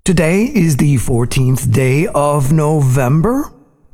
Today is the 14th day of November.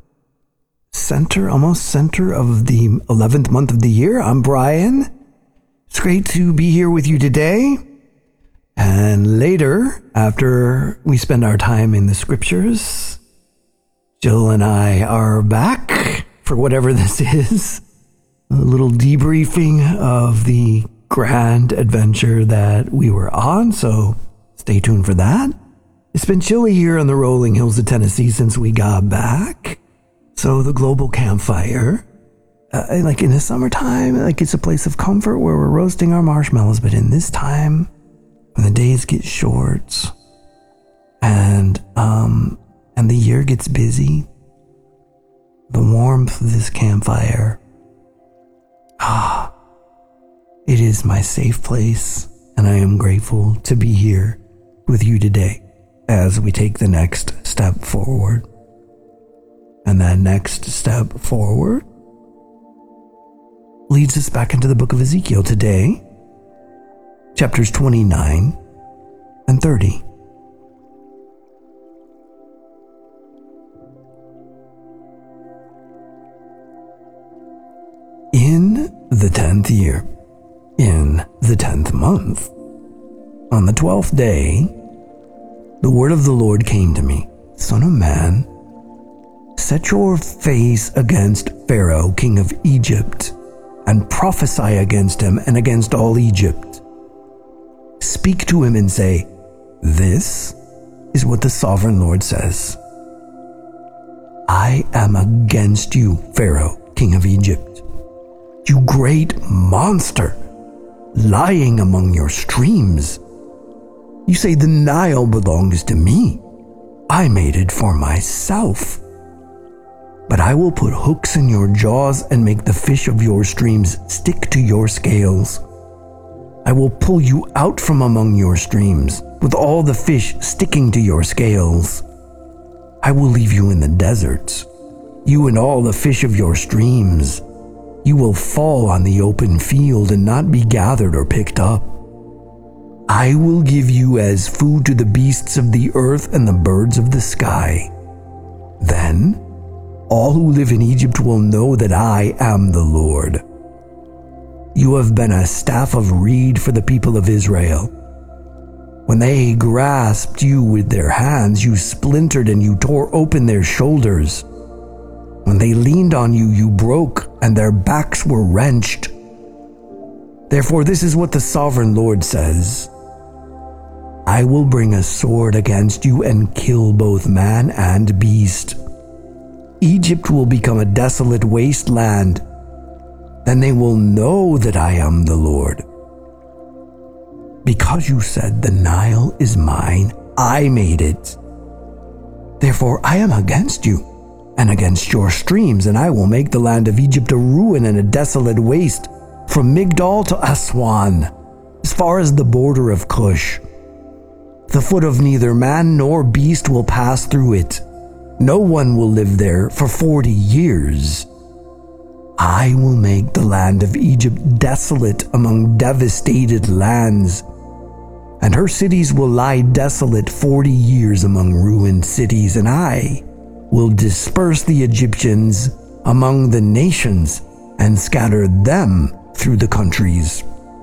Almost center of the 11th month of the year. I'm Brian. It's great to be here with you today. And later, after we spend our time in the scriptures, Jill and I are back for whatever this is. A little debriefing of the grand adventure that we were on, so stay tuned for that. It's been chilly here in the rolling hills of Tennessee since we got back. So the global campfire, like in the summertime, like it's a place of comfort where we're roasting our marshmallows. But in this time, when the days get short and the year gets busy, the warmth of this campfire, it is my safe place, and I am grateful to be here with you today as we take the next step forward. And that next step forward leads us back into the book of Ezekiel today, chapters 29 and 30. In the 10th year, in the 10th month, on the 12th day, the word of the Lord came to me, Son of man, set your face against Pharaoh, king of Egypt, and prophesy against him and against all Egypt. Speak to him and say, this is what the sovereign Lord says. I am against you, Pharaoh, king of Egypt, you great monster, lying among your streams. You say the Nile belongs to me. I made it for myself. But I will put hooks in your jaws and make the fish of your streams stick to your scales. I will pull you out from among your streams, with all the fish sticking to your scales. I will leave you in the deserts, you and all the fish of your streams. You will fall on the open field and not be gathered or picked up. I will give you as food to the beasts of the earth and the birds of the sky. Then all who live in Egypt will know that I am the Lord. You have been a staff of reed for the people of Israel. When they grasped you with their hands, you splintered and you tore open their shoulders. When they leaned on you, you broke, and their backs were wrenched. Therefore, this is what the sovereign Lord says. I will bring a sword against you and kill both man and beast. Egypt will become a desolate wasteland. Then they will know that I am the Lord. Because you said the Nile is mine, I made it. Therefore, I am against you and against your streams, and I will make the land of Egypt a ruin and a desolate waste, from Migdol to Aswan, as far as the border of Cush. The foot of neither man nor beast will pass through it. No one will live there for 40 years. I will make the land of Egypt desolate among devastated lands, and her cities will lie desolate 40 years among ruined cities, and I will disperse the Egyptians among the nations and scatter them through the countries.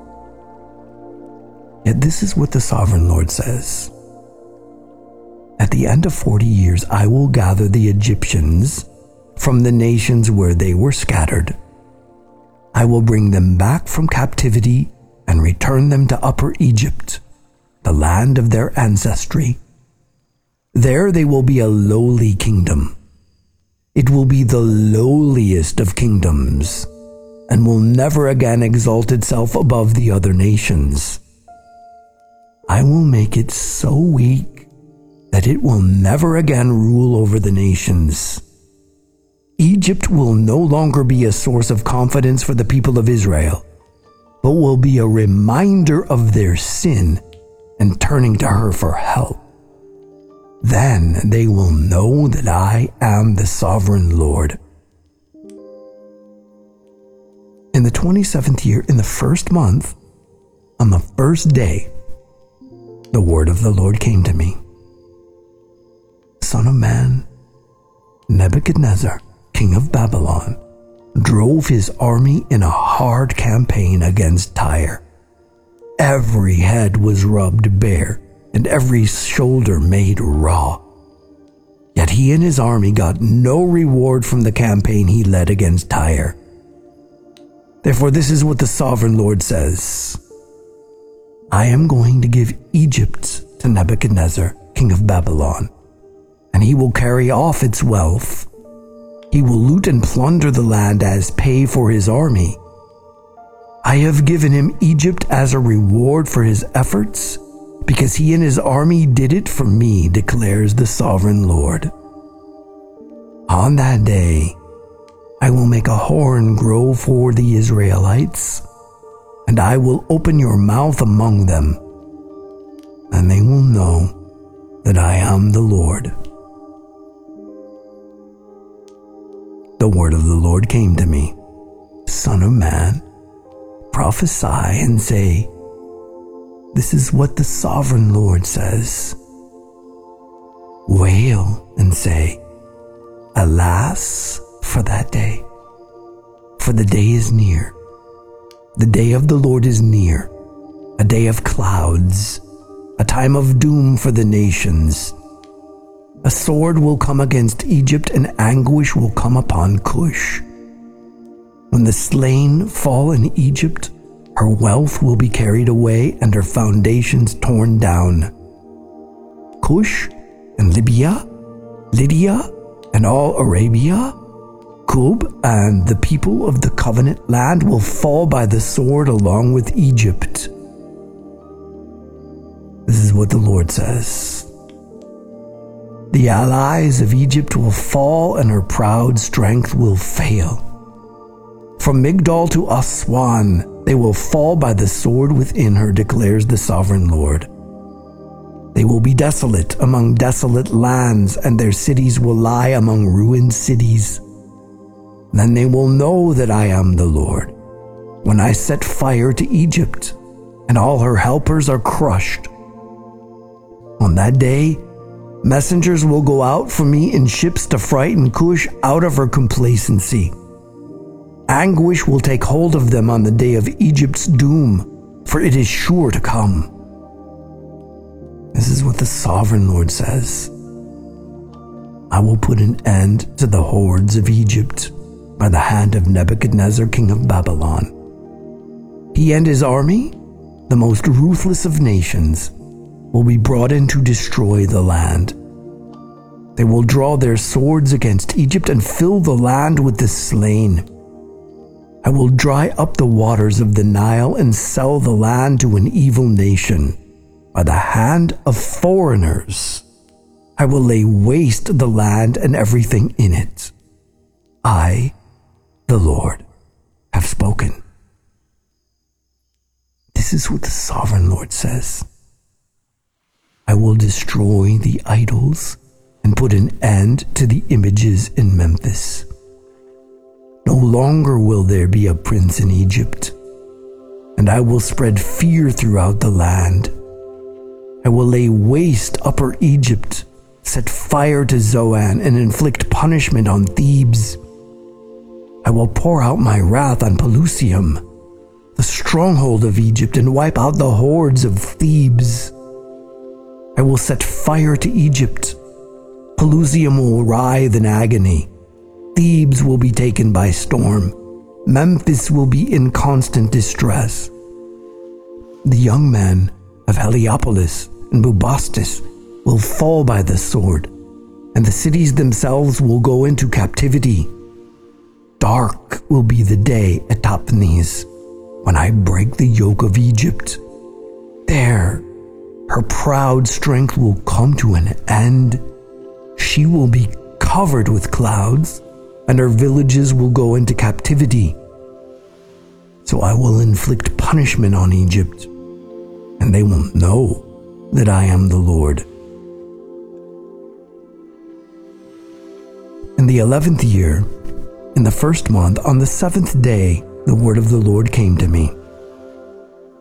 Yet this is what the sovereign Lord says. At the end of 40 years, I will gather the Egyptians from the nations where they were scattered. I will bring them back from captivity and return them to Upper Egypt, the land of their ancestry. There they will be a lowly kingdom. It will be the lowliest of kingdoms, and will never again exalt itself above the other nations. I will make it so weak that it will never again rule over the nations. Egypt will no longer be a source of confidence for the people of Israel, but will be a reminder of their sin and turning to her for help. Then they will know that I am the sovereign Lord. In the 27th year, in the first month, on the first day, the word of the Lord came to me. Son of man, Nebuchadnezzar, king of Babylon, drove his army in a hard campaign against Tyre. Every head was rubbed bare, and every shoulder made raw. Yet he and his army got no reward from the campaign he led against Tyre. Therefore, this is what the sovereign Lord says: I am going to give Egypt to Nebuchadnezzar, king of Babylon, and he will carry off its wealth. He will loot and plunder the land as pay for his army. I have given him Egypt as a reward for his efforts, because he and his army did it for me, declares the sovereign Lord. On that day, I will make a horn grow for the Israelites, and I will open your mouth among them, and they will know that I am the Lord. The word of the Lord came to me: Son of man, prophesy and say, this is what the sovereign Lord says. Wail and say, alas for that day, for the day is near. The day of the Lord is near, a day of clouds, a time of doom for the nations. A sword will come against Egypt, and anguish will come upon Cush. When the slain fall in Egypt, her wealth will be carried away and her foundations torn down. Cush and Lydia and all Arabia, Kub and the people of the covenant land will fall by the sword along with Egypt. This is what the Lord says. The allies of Egypt will fall and her proud strength will fail. From Migdol to Aswan, they will fall by the sword within her, declares the sovereign Lord. They will be desolate among desolate lands, and their cities will lie among ruined cities. Then they will know that I am the Lord, when I set fire to Egypt, and all her helpers are crushed. On that day, messengers will go out from me in ships to frighten Cush out of her complacency. Anguish will take hold of them on the day of Egypt's doom, for it is sure to come. This is what the sovereign Lord says. I will put an end to the hordes of Egypt by the hand of Nebuchadnezzar, king of Babylon. He and his army, the most ruthless of nations, will be brought in to destroy the land. They will draw their swords against Egypt and fill the land with the slain. I will dry up the waters of the Nile and sell the land to an evil nation. By the hand of foreigners, I will lay waste the land and everything in it. I, the Lord, have spoken. This is what the sovereign Lord says. I will destroy the idols and put an end to the images in Memphis. No longer will there be a prince in Egypt, and I will spread fear throughout the land. I will lay waste Upper Egypt, set fire to Zoan, and inflict punishment on Thebes. I will pour out my wrath on Pelusium, the stronghold of Egypt, and wipe out the hordes of Thebes. I will set fire to Egypt. Pelusium will writhe in agony. Thebes will be taken by storm. Memphis will be in constant distress. The young men of Heliopolis and Bubastis will fall by the sword, and the cities themselves will go into captivity. Dark will be the day at Tahpanhes, when I break the yoke of Egypt. There, her proud strength will come to an end. She will be covered with clouds, and her villages will go into captivity. So I will inflict punishment on Egypt, and they will know that I am the Lord. In the 11th year, in the 1st month, on the 7th day, the word of the Lord came to me.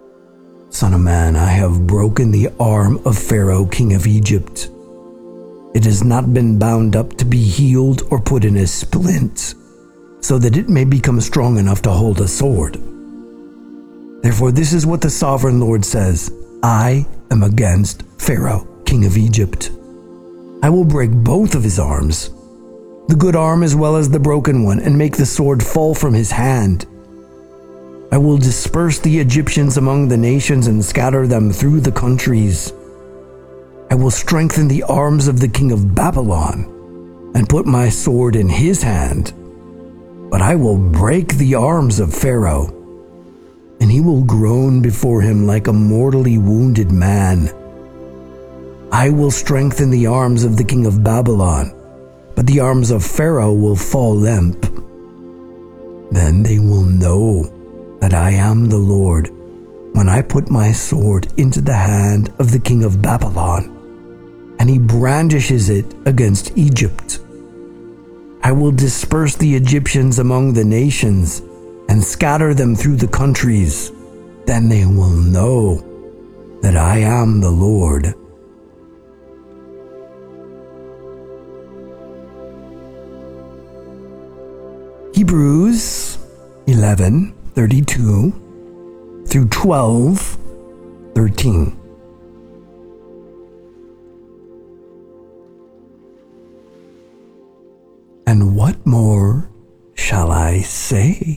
Son of man, I have broken the arm of Pharaoh, king of Egypt. It has not been bound up to be healed or put in a splint, so that it may become strong enough to hold a sword. Therefore, this is what the sovereign Lord says: I am against Pharaoh, king of Egypt. I will break both of his arms, the good arm as well as the broken one, and make the sword fall from his hand. I will disperse the Egyptians among the nations and scatter them through the countries. I will strengthen the arms of the king of Babylon and put my sword in his hand. But I will break the arms of Pharaoh, and he will groan before him like a mortally wounded man. I will strengthen the arms of the king of Babylon, but the arms of Pharaoh will fall limp. Then they will know that I am the Lord when I put my sword into the hand of the king of Babylon, and he brandishes it against Egypt. I will disperse the Egyptians among the nations and scatter them through the countries. Then they will know that I am the Lord. Hebrews 11:32 through 12:13. And what more shall I say?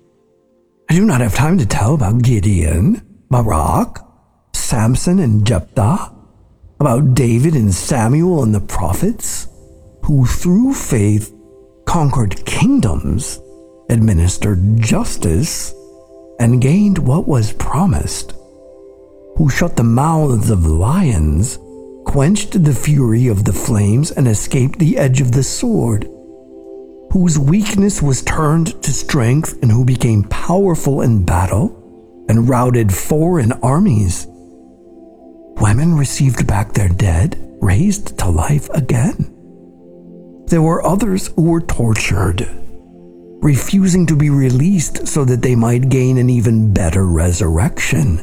I do not have time to tell about Gideon, Barak, Samson, and Jephthah, about David and Samuel and the prophets, who through faith conquered kingdoms, administered justice, and gained what was promised, who shut the mouths of lions, quenched the fury of the flames, and escaped the edge of the sword, whose weakness was turned to strength, and who became powerful in battle and routed foreign armies. Women received back their dead, raised to life again. There were others who were tortured, refusing to be released so that they might gain an even better resurrection.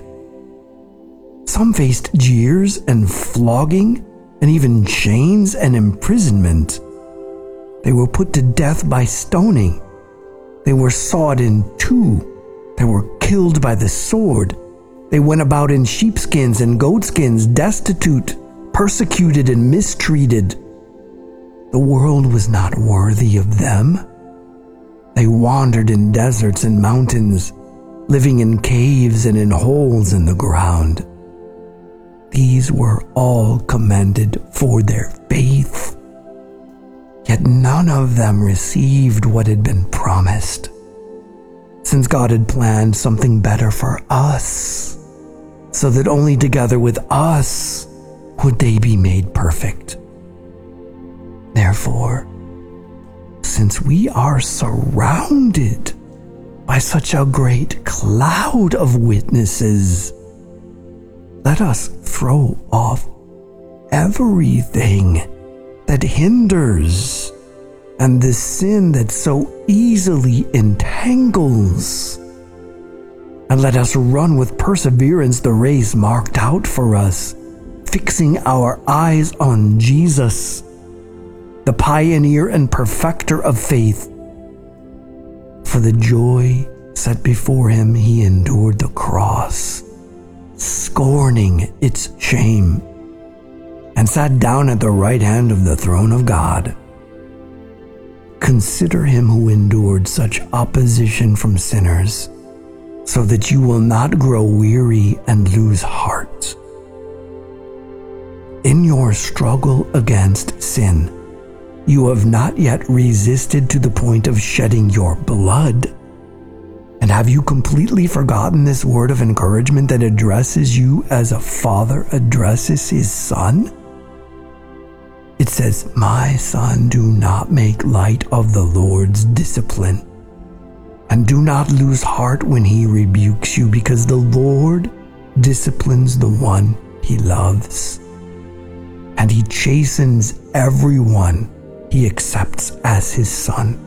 Some faced jeers and flogging and even chains and imprisonment. They were put to death by stoning. They were sawed in two. They were killed by the sword. They went about in sheepskins and goatskins, destitute, persecuted, and mistreated. The world was not worthy of them. They wandered in deserts and mountains, living in caves and in holes in the ground. These were all commended for their faith. Yet none of them received what had been promised, since God had planned something better for us, so that only together with us would they be made perfect. Therefore, since we are surrounded by such a great cloud of witnesses, let us throw off everything that hinders and the sin that so easily entangles, and let us run with perseverance the race marked out for us, fixing our eyes on Jesus, the pioneer and perfecter of faith. For the joy set before him, he endured the cross, scorning its shame, and sat down at the right hand of the throne of God. Consider him who endured such opposition from sinners, so that you will not grow weary and lose heart. In your struggle against sin, you have not yet resisted to the point of shedding your blood. And have you completely forgotten this word of encouragement that addresses you as a father addresses his son? It says, "My son, do not make light of the Lord's discipline, and do not lose heart when he rebukes you, because the Lord disciplines the one he loves, and he chastens everyone he accepts as his son."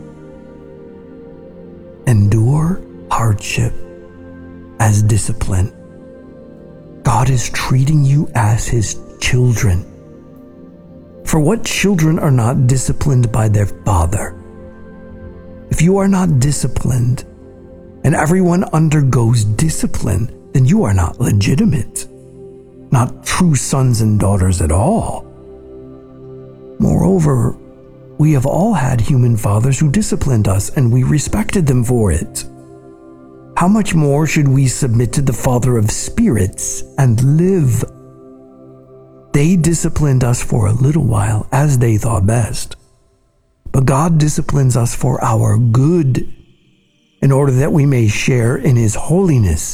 Endure hardship as discipline. God is treating you as his children. For what children are not disciplined by their father? If you are not disciplined, and everyone undergoes discipline, then you are not legitimate, not true sons and daughters at all. Moreover, we have all had human fathers who disciplined us, and we respected them for it. How much more should we submit to the Father of spirits and live? They disciplined us for a little while as they thought best. But God disciplines us for our good, in order that we may share in His holiness.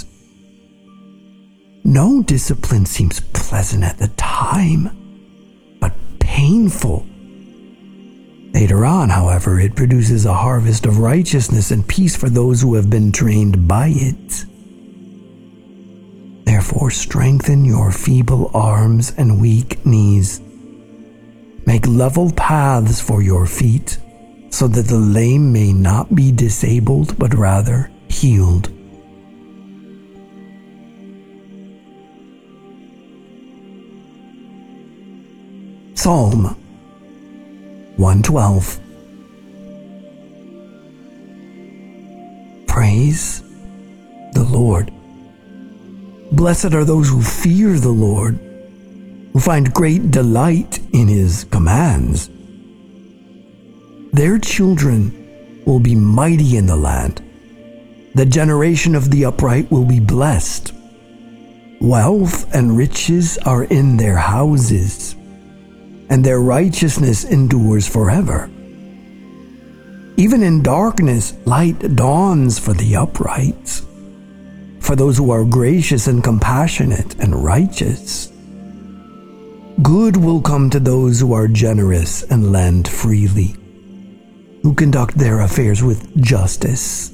No discipline seems pleasant at the time, but painful. Later on, however, it produces a harvest of righteousness and peace for those who have been trained by it. Therefore, strengthen your feeble arms and weak knees. Make level paths for your feet, so that the lame may not be disabled, but rather healed. Psalm 112. Praise the Lord. Blessed are those who fear the Lord, who find great delight in His commands. Their children will be mighty in the land. The generation of the upright will be blessed. Wealth and riches are in their houses, and their righteousness endures forever. Even in darkness, light dawns for the upright, for those who are gracious and compassionate and righteous. Good will come to those who are generous and lend freely, who conduct their affairs with justice.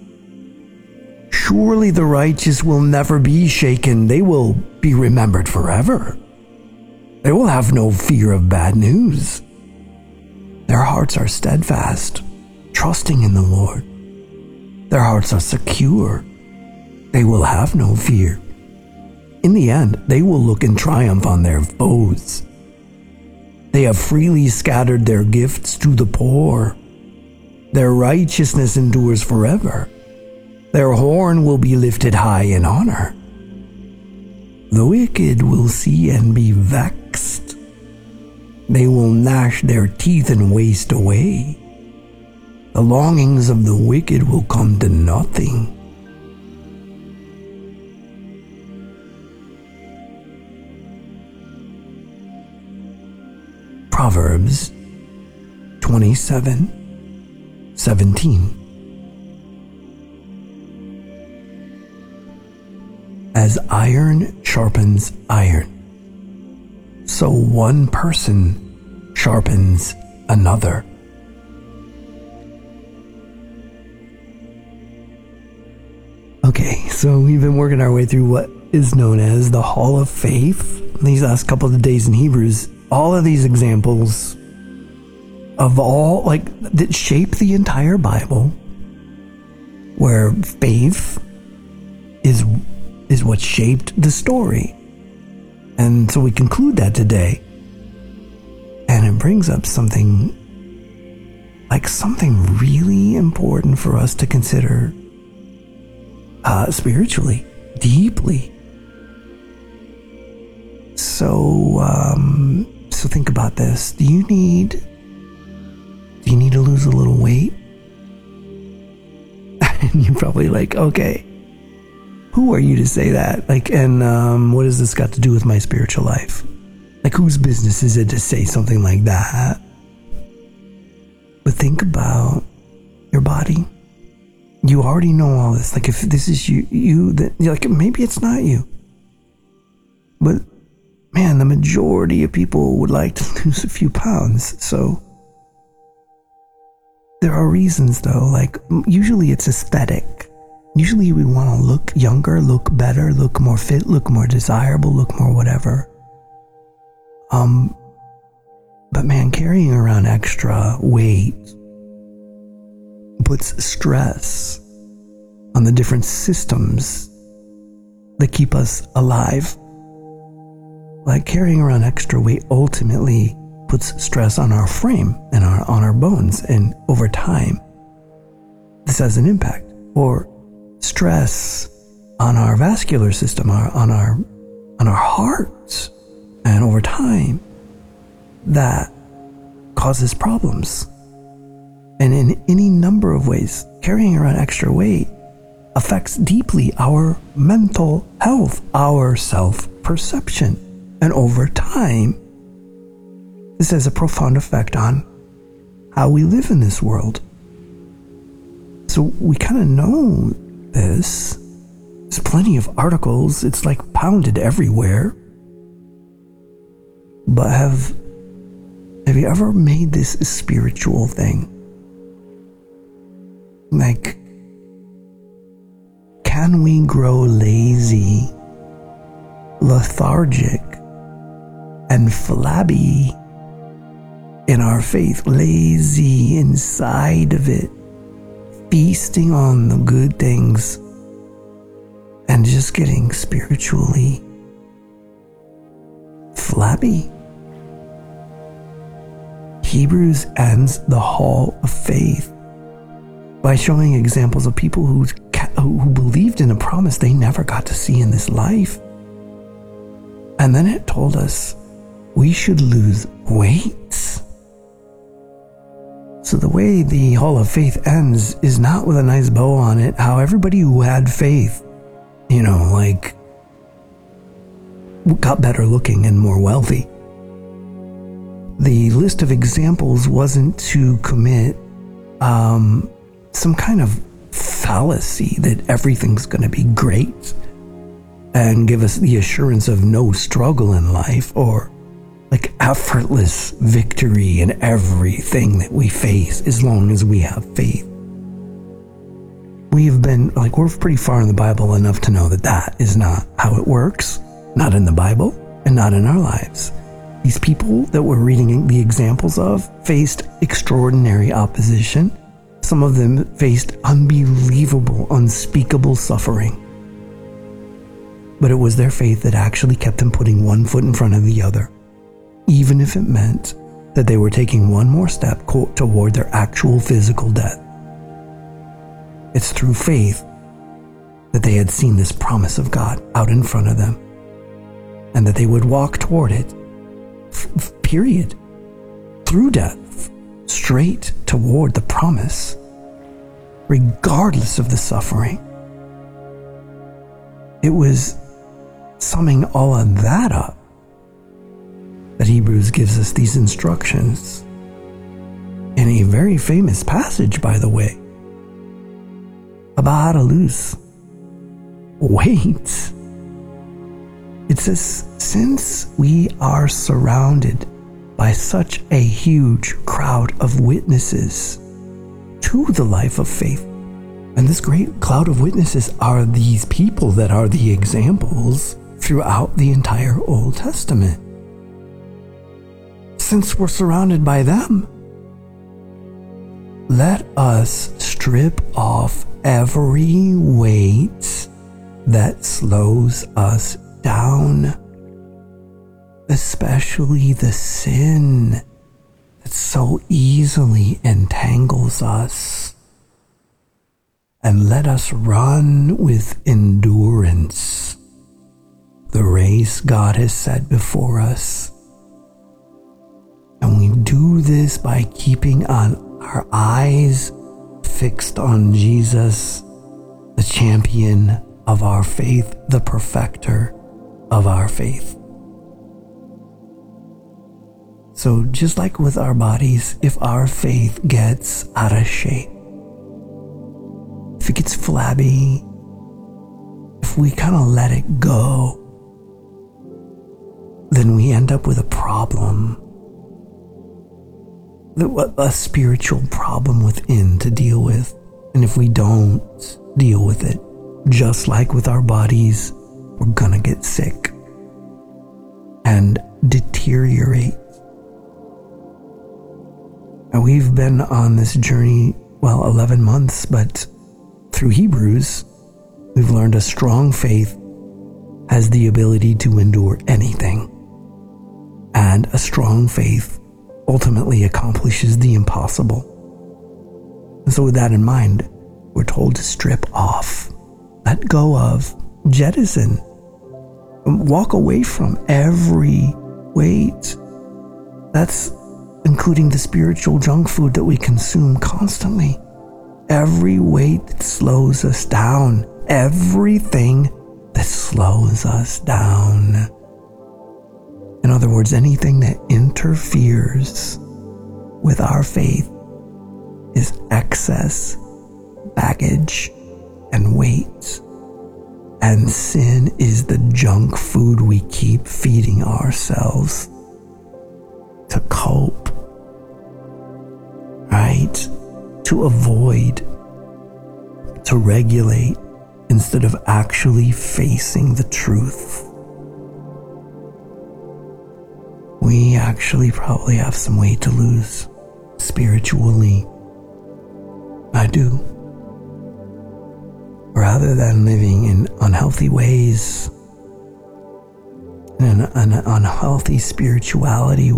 Surely the righteous will never be shaken. They will be remembered forever. They will have no fear of bad news. Their hearts are steadfast, trusting in the Lord. Their hearts are secure. They will have no fear. In the end, they will look in triumph on their foes. They have freely scattered their gifts to the poor. Their righteousness endures forever. Their horn will be lifted high in honor. The wicked will see and be vexed. They will gnash their teeth and waste away. The longings of the wicked will come to nothing. Proverbs 27:17. As iron sharpens iron, so one person sharpens another. Okay, so we've been working our way through what is known as the Hall of Faith these last couple of days in Hebrews. All of these examples of all, that shape the entire Bible, where faith is what shaped the story. And so we conclude that today. And it brings up something really important for us to consider spiritually, deeply. So think about this. Do you need to lose a little weight? And you're probably like, okay, who are you to say that? And what has this got to do with my spiritual life? Whose business is it to say something like that? But think about your body. You already know all this. If this is you, then maybe it's not you. But man, the majority of people would like to lose a few pounds. So there are reasons though. Usually it's aesthetic. Usually we want to look younger, look better, look more fit, look more desirable, look more whatever. But man, carrying around extra weight puts stress on the different systems that keep us alive. Carrying around extra weight ultimately puts stress on our frame and on our bones, and over time, this has an impact. Or stress on our vascular system, on our hearts, and over time, that causes problems. And in any number of ways, carrying around extra weight affects deeply our mental health, our self-perception. And over time, this has a profound effect on how we live in this world. So we kind of know this. There's plenty of articles. It's like pounded everywhere. But have you ever made this a spiritual thing? Like, can we grow lazy, lethargic, and flabby in our faith? Lazy inside of it, feasting on the good things, and just getting spiritually flabby. Hebrews ends the hall of faith by showing examples of people who believed in a promise they never got to see in this life. And then it told us we should lose weight. So the way the hall of faith ends is not with a nice bow on it, how everybody who had faith, got better looking and more wealthy. The list of examples wasn't to commit some kind of fallacy that everything's going to be great and give us the assurance of no struggle in life, or like effortless victory in everything that we face as long as we have faith. We're pretty far in the Bible enough to know that is not how it works, not in the Bible and not in our lives. These people that we're reading the examples of faced extraordinary opposition. Some of them faced unbelievable, unspeakable suffering. But it was their faith that actually kept them putting one foot in front of the other, even if it meant that they were taking one more step toward their actual physical death. It's through faith that they had seen this promise of God out in front of them, and that they would walk toward it, period, through death, straight toward the promise, regardless of the suffering. It was summing all of that up that Hebrews gives us these instructions in a very famous passage, by the way, about how to lose weight. It says, since we are surrounded by such a huge crowd of witnesses to the life of faith, and this great cloud of witnesses are these people that are the examples throughout the entire Old Testament. Since we're surrounded by them, let us strip off every weight that slows us down, especially the sin that so easily entangles us, and let us run with endurance the race God has set before us. And we do this by keeping our eyes fixed on Jesus, the champion of our faith, the perfecter of our faith. So just like with our bodies, if our faith gets out of shape, if it gets flabby, if we kind of let it go, then we end up with a problem, a spiritual problem within to deal with. And if we don't deal with it, just like with our bodies, we're gonna get sick and deteriorate. And we've been on this journey, 11 months, but through Hebrews, we've learned a strong faith has the ability to endure anything. And a strong faith ultimately accomplishes the impossible. And so with that in mind, we're told to strip off, let go of, jettison, walk away from every weight. That's including the spiritual junk food that we consume constantly. Every weight that slows us down, everything that slows us down. In other words, anything that interferes with our faith is excess baggage and weight. And sin is the junk food we keep feeding ourselves to cope, right? To avoid, to regulate, instead of actually facing the truth. We actually probably have some weight to lose spiritually. I do. Rather than living in unhealthy ways, in an unhealthy spirituality,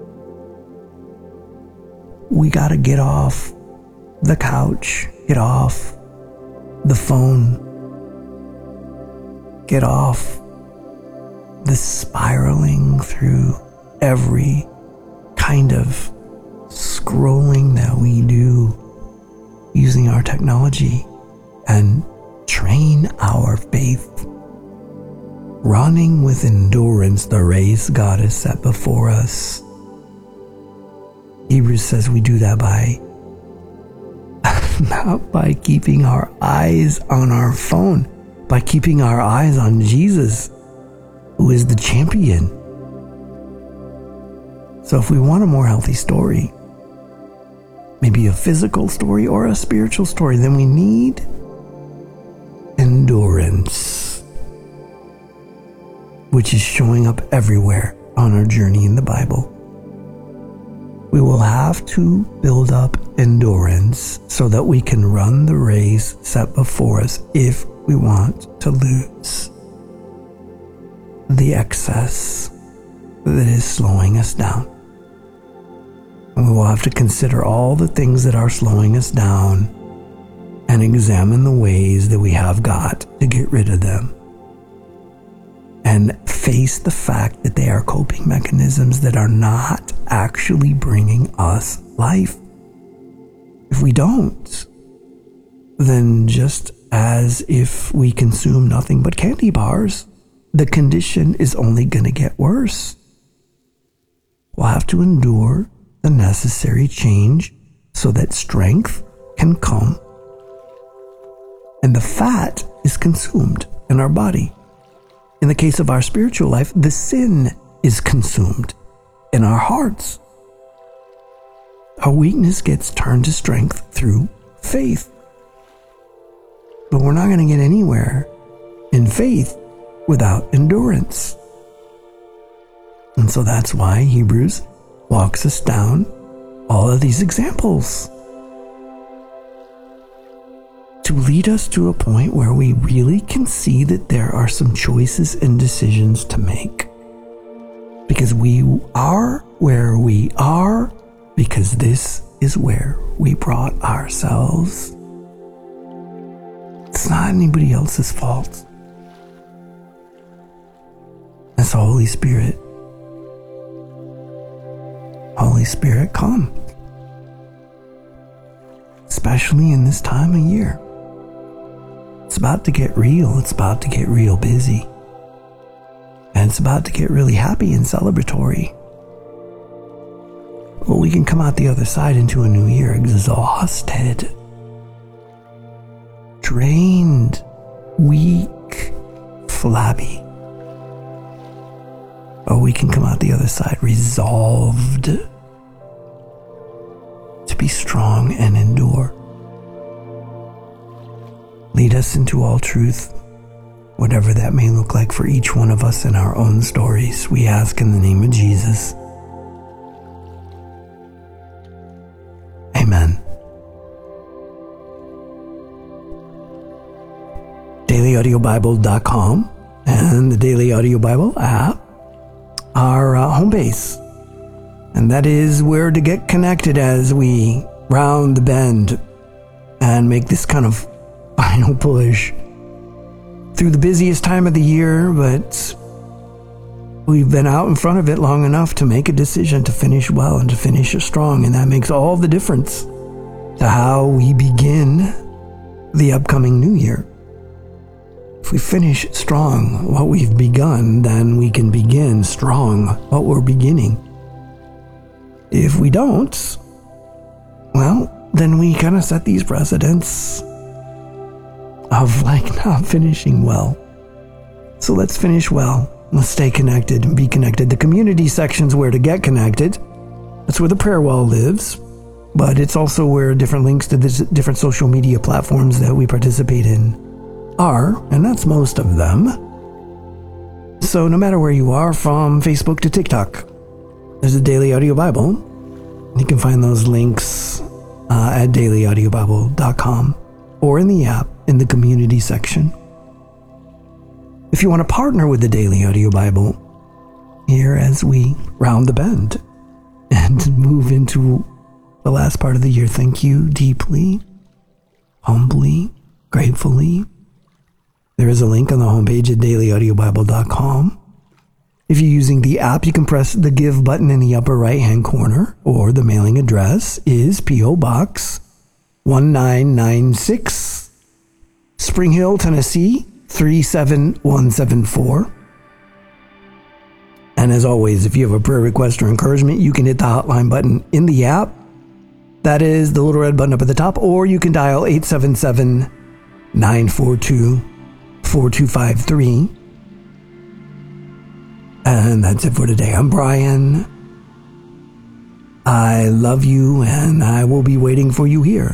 we gotta get off the couch, get off the phone, get off the spiraling through every kind of scrolling that we do using our technology, and train our faith, running with endurance the race God has set before us. Hebrews says we do that by not by keeping our eyes on our phone, by keeping our eyes on Jesus, who is the champion. So if we want a more healthy story, maybe a physical story or a spiritual story, then we need endurance, which is showing up everywhere on our journey in the Bible. We will have to build up endurance so that we can run the race set before us if we want to lose the excess that is slowing us down. And we will have to consider all the things that are slowing us down and examine the ways that we have got to get rid of them. And face the fact that they are coping mechanisms that are not actually bringing us life. If we don't, then just as if we consume nothing but candy bars, the condition is only going to get worse. We'll have to endure the necessary change so that strength can come and the fat is consumed in our body. In the case of our spiritual life, the sin is consumed in our hearts. Our weakness gets turned to strength through faith. But we're not going to get anywhere in faith without endurance. And so that's why Hebrews walks us down all of these examples to lead us to a point where we really can see that there are some choices and decisions to make. Because we are where we are because this is where we brought ourselves. It's not anybody else's fault. It's the Holy Spirit. Holy Spirit, come. Especially in this time of year. It's about to get real. It's about to get real busy. And it's about to get really happy and celebratory. Well, we can come out the other side into a new year exhausted, drained, weak, flabby. Or we can come out the other side resolved to be strong and endure. Lead us into all truth, whatever that may look like for each one of us in our own stories. We ask in the name of Jesus. Amen. DailyAudioBible.com and the Daily Audio Bible app are home base. And that is where to get connected as we round the bend and make this kind of final push through the busiest time of the year, but we've been out in front of it long enough to make a decision to finish well and to finish strong, and that makes all the difference to how we begin the upcoming new year. If we finish strong what we've begun, then we can begin strong what we're beginning. If we don't, well, then we kind of set these precedents of not finishing well. So let's finish well. Let's stay connected and be connected. The community section's where to get connected. That's where the prayer wall lives. But it's also where different links to the different social media platforms that we participate in are, and that's most of them. So no matter where you are, from Facebook to TikTok, there's a Daily Audio Bible. You can find those links at dailyaudiobible.com or in the app in the community section. If you want to partner with the Daily Audio Bible here as we round the bend and move into the last part of the year, thank you deeply, humbly, gratefully. There is a link on the homepage at dailyaudiobible.com. If you're using the app, you can press the Give button in the upper right-hand corner, or the mailing address is P.O. Box 1996, Spring Hill, Tennessee 37174. And as always, if you have a prayer request or encouragement, you can hit the hotline button in the app. That is the little red button up at the top, or you can dial 877-942-4253. And that's it for today. I'm Brian. I love you, and I will be waiting for you here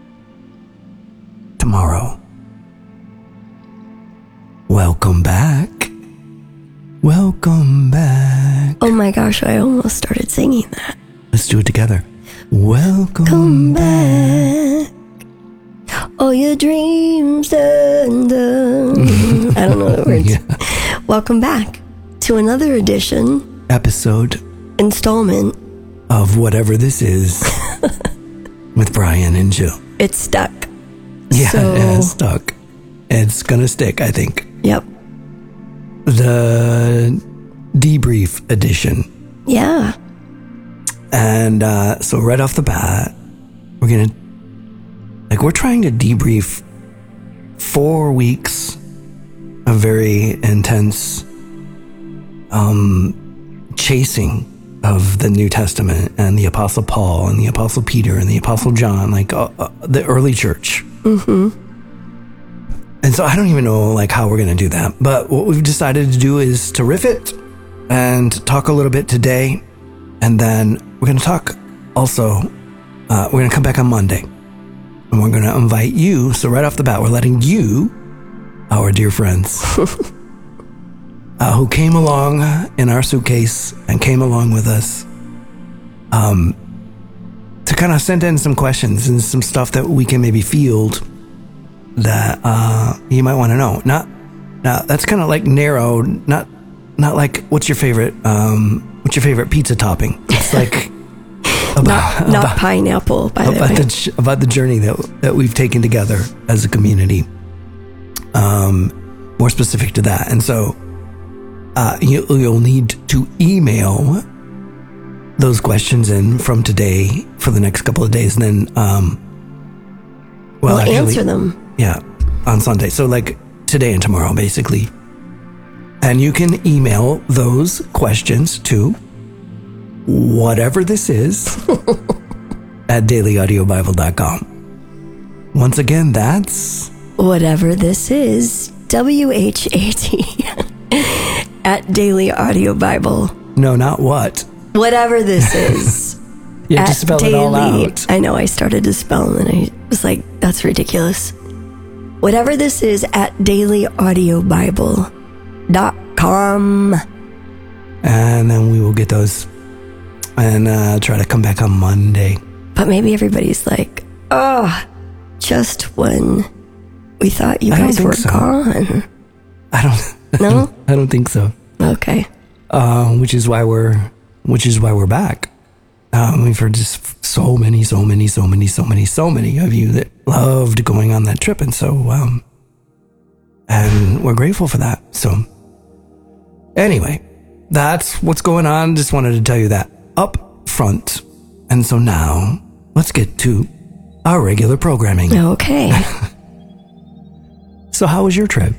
tomorrow. Welcome back. Welcome back. Oh my gosh, I almost started singing that. Let's do it together. Welcome Come back. All your dreams done. I don't know the words. Yeah. Welcome back to another edition, Episode, installment of whatever this is with Brian and Jill. It's stuck. Yeah, So- it's stuck. It's gonna stick, I think. Yep. The debrief edition. Yeah. And so right off the bat, we're trying to debrief 4 weeks of very intense chasing of the New Testament and the Apostle Paul and the Apostle Peter and the Apostle John, the early church. Mm-hmm. And so I don't even know how we're going to do that. But what we've decided to do is to riff it and talk a little bit today. And then we're going to talk also, we're going to come back on Monday. And we're going to invite you. So right off the bat, we're letting you, our dear friends, who came along in our suitcase and came along with us, to kind of send in some questions and some stuff that we can maybe field that you might want to know. Now that's kind of narrow, not like what's your favorite pizza topping. It's not pineapple, by the way. About the journey that we've taken together as a community. More specific to that. And so you'll need to email those questions in from today for the next couple of days, and then we'll answer them. Yeah, on Sunday. So today and tomorrow, basically. And you can email those questions to whatever this is at dailyaudiobible.com. Once again, that's whatever this is, WHAT at Daily Audio Bible. No, not what. Whatever this is. You have to spell it all out. I know, I started to spell and I was like, that's ridiculous. Whatever this is at dailyaudiobible.com. And then we will get those and try to come back on Monday. But maybe everybody's like, just when we thought you guys were gone. No? I don't think so. Okay. Which is why we're back. We've heard just so many of you that loved going on that trip. And so, and we're grateful for that. So anyway, that's what's going on. Just wanted to tell you that up front. And so now let's get to our regular programming. Okay. So how was your trip?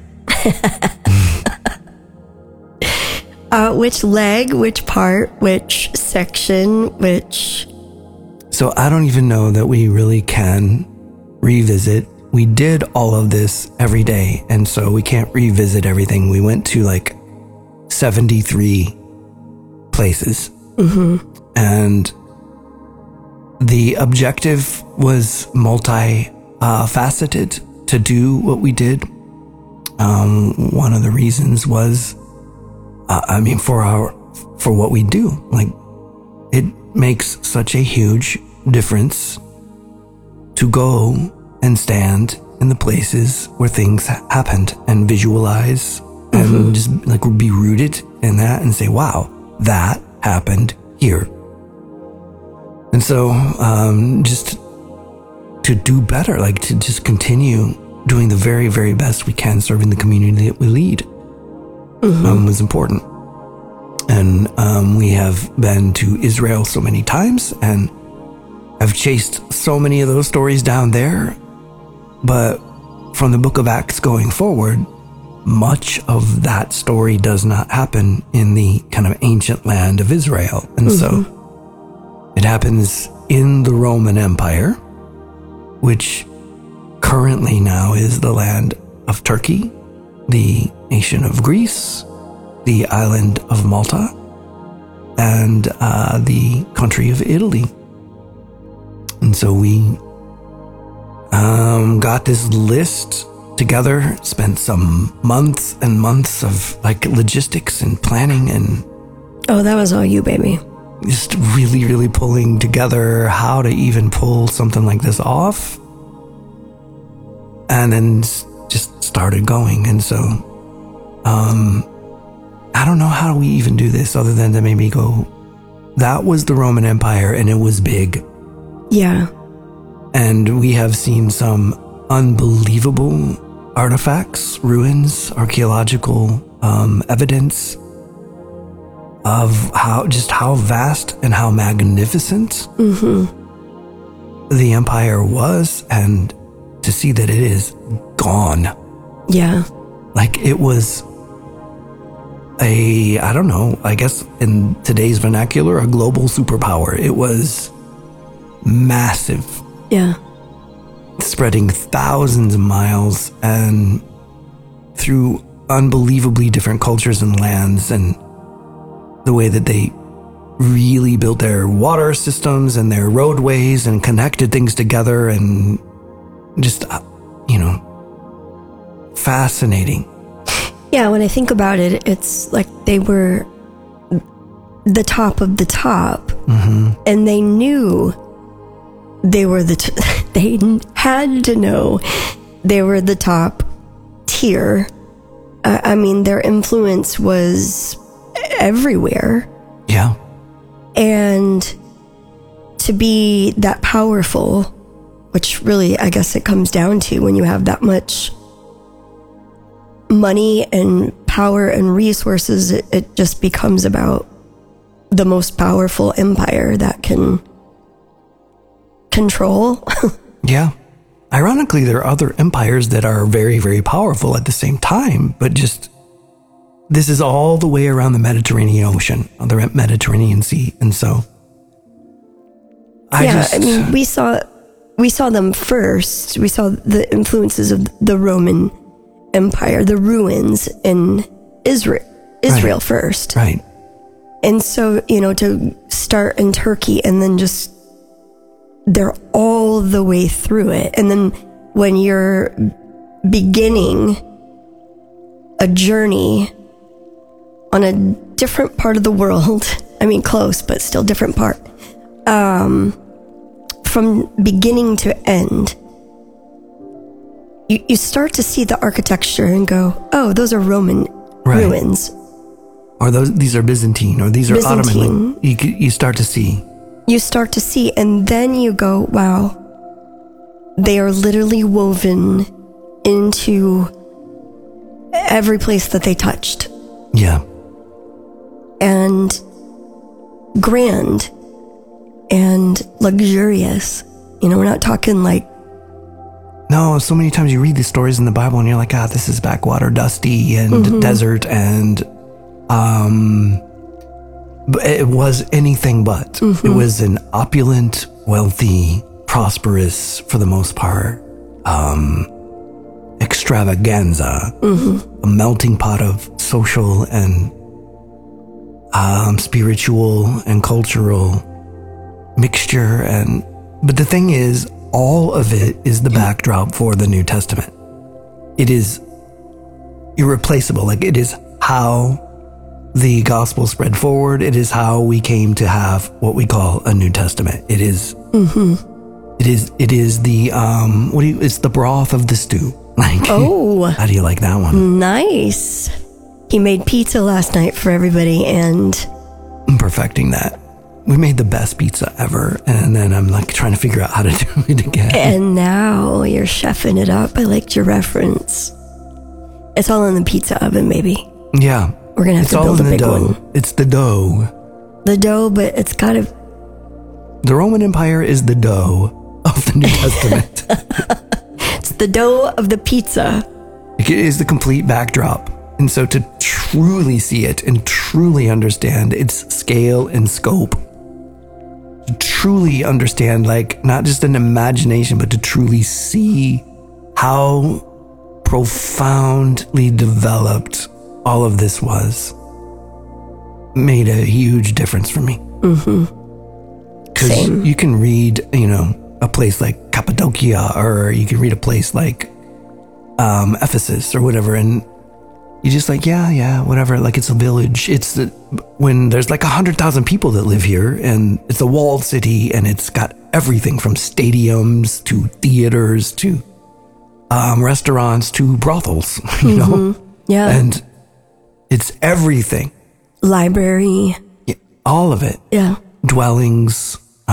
Which leg, which part, which section, which... So I don't even know that we really can revisit. We did all of this every day, and so we can't revisit everything. We went to like 73 places. Mm-hmm. And the objective was multi-faceted to do what we did. One of the reasons was, for what we do, like, it makes such a huge difference to go and stand in the places where things happened and visualize and just like be rooted in that and say, wow, that happened here. And so, just to do better, like to just continue doing the very, very best we can, serving the community that we lead, was important. And we have been to Israel so many times and have chased so many of those stories down there. But from the book of Acts going forward, much of that story does not happen in the kind of ancient land of Israel. And so it happens in the Roman Empire, which currently now is the land of Turkey, the nation of Greece, the island of Malta, and the country of Italy. And so we got this list together, spent some months and months of like logistics and planning and... Oh, that was all you, baby. Just really, really pulling together how to even pull something like this off. And then just started going. And so, I don't know how we even do this other than to maybe go, that was the Roman Empire and it was big. Yeah. And we have seen some unbelievable artifacts, ruins, archaeological evidence of how vast and how magnificent the empire was, and to see that it is gone. Yeah. Like it was I don't know, I guess in today's vernacular, a global superpower. It was massive. Yeah. Spreading thousands of miles and through unbelievably different cultures and lands, and the way that they really built their water systems and their roadways and connected things together, and just, fascinating. Yeah, when I think about it, it's like they were the top of the top, and they knew they were they had to know they were the top tier. I mean, their influence was everywhere. Yeah. And to be that powerful, which really, I guess it comes down to when you have that much money and power and resources, it just becomes about the most powerful empire that can control. Yeah. Ironically, there are other empires that are very, very powerful at the same time, but just this is all the way around the Mediterranean Ocean, the Mediterranean Sea. And so I mean, we saw them first. We saw the influences of the Roman Empire, the ruins in Israel first. Right. And so, to start in Turkey and then just they're all the way through it. And then when you're beginning a journey on a different part of the world, I mean, close, but still different part, from beginning to end, you start to see the architecture and go, oh, those are Roman ruins. Or these are Byzantine, or these are Ottoman. You start to see. you start to see, and then you go, wow, they are literally woven into every place that they touched. Yeah. And grand and luxurious. You know, we're not talking like... No, so many times you read these stories in the Bible and you're like, this is backwater, dusty, and desert, and but it was anything but. It was an opulent, wealthy, prosperous, for the most part, extravaganza, a melting pot of social and spiritual and cultural mixture. But the thing is, all of it is the backdrop for the New Testament. It is irreplaceable. Like, it is how the gospel spread forward. It is how we came to have what we call a New Testament. It is, it is the, it's the broth of the stew. Like, how do you like that one? Nice. He made pizza last night for everybody, and I'm perfecting that. We made the best pizza ever, and then I'm like trying to figure out how to do it again. And now you're chefing it up. I liked your reference. It's all in the pizza oven, maybe. Yeah. We're going to have to build a big one. It's the dough. The dough, but it's got to... The Roman Empire is the dough of the New Testament. It's the dough of the pizza. It is the complete backdrop. And so to truly see it and truly understand its scale and scope, to truly understand, like, not just an imagination, but to truly see how profoundly developed all of this was, made a huge difference for me. Because you can read, a place like Cappadocia, or you can read a place like Ephesus or whatever, and you're just like, yeah, whatever. Like, it's a village. When there's like 100,000 people that live here, and it's a walled city, and it's got everything from stadiums to theaters to restaurants to brothels, you know? Yeah. And it's everything. Library. Yeah, all of it. Yeah. Dwellings,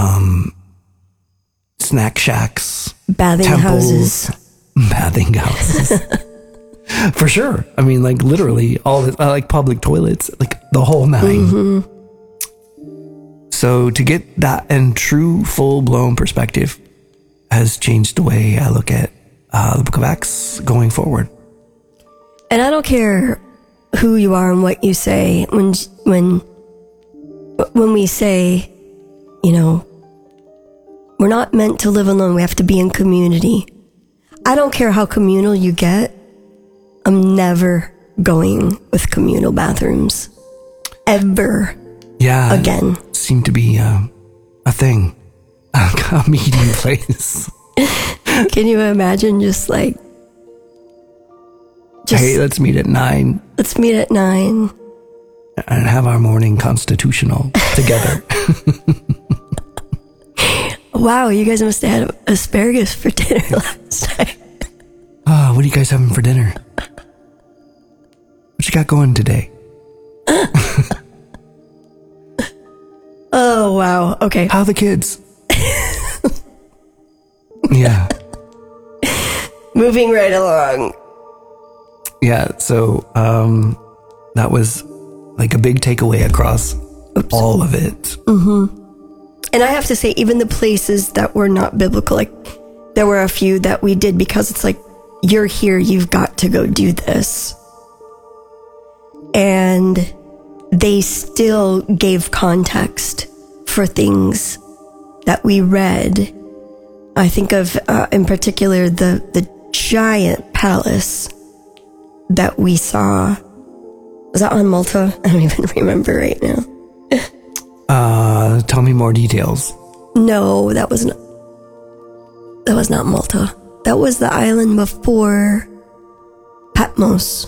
snack shacks. Bathing houses. Bathing houses. For sure. I mean, like, literally all the, like, public toilets, like the whole nine. So to get that and true full-blown perspective has changed the way I look at the book of Acts going forward. And I don't care who you are and what you say. When we say, we're not meant to live alone, we have to be in community. I don't care how communal you get. I'm never going with communal bathrooms. Ever. Yeah. Again. It seemed to be a thing. A meeting place. Can you imagine just like... Hey, let's meet at 9. Let's meet at 9. And have our morning constitutional together. Wow, you guys must have had asparagus for dinner last night. What are you guys having for dinner? What you got going today? Oh, wow. Okay. How are the kids? Yeah. Moving right along. Yeah, so that was like a big takeaway across all of it. And I have to say, even the places that were not biblical, like, there were a few that we did because it's like, you're here, you've got to go do this. And they still gave context for things that we read. I think of, in particular, the giant palace that we saw. Was that on Malta? I don't even remember right now. Tell me more details. No, that was not Malta. That was the island before Patmos.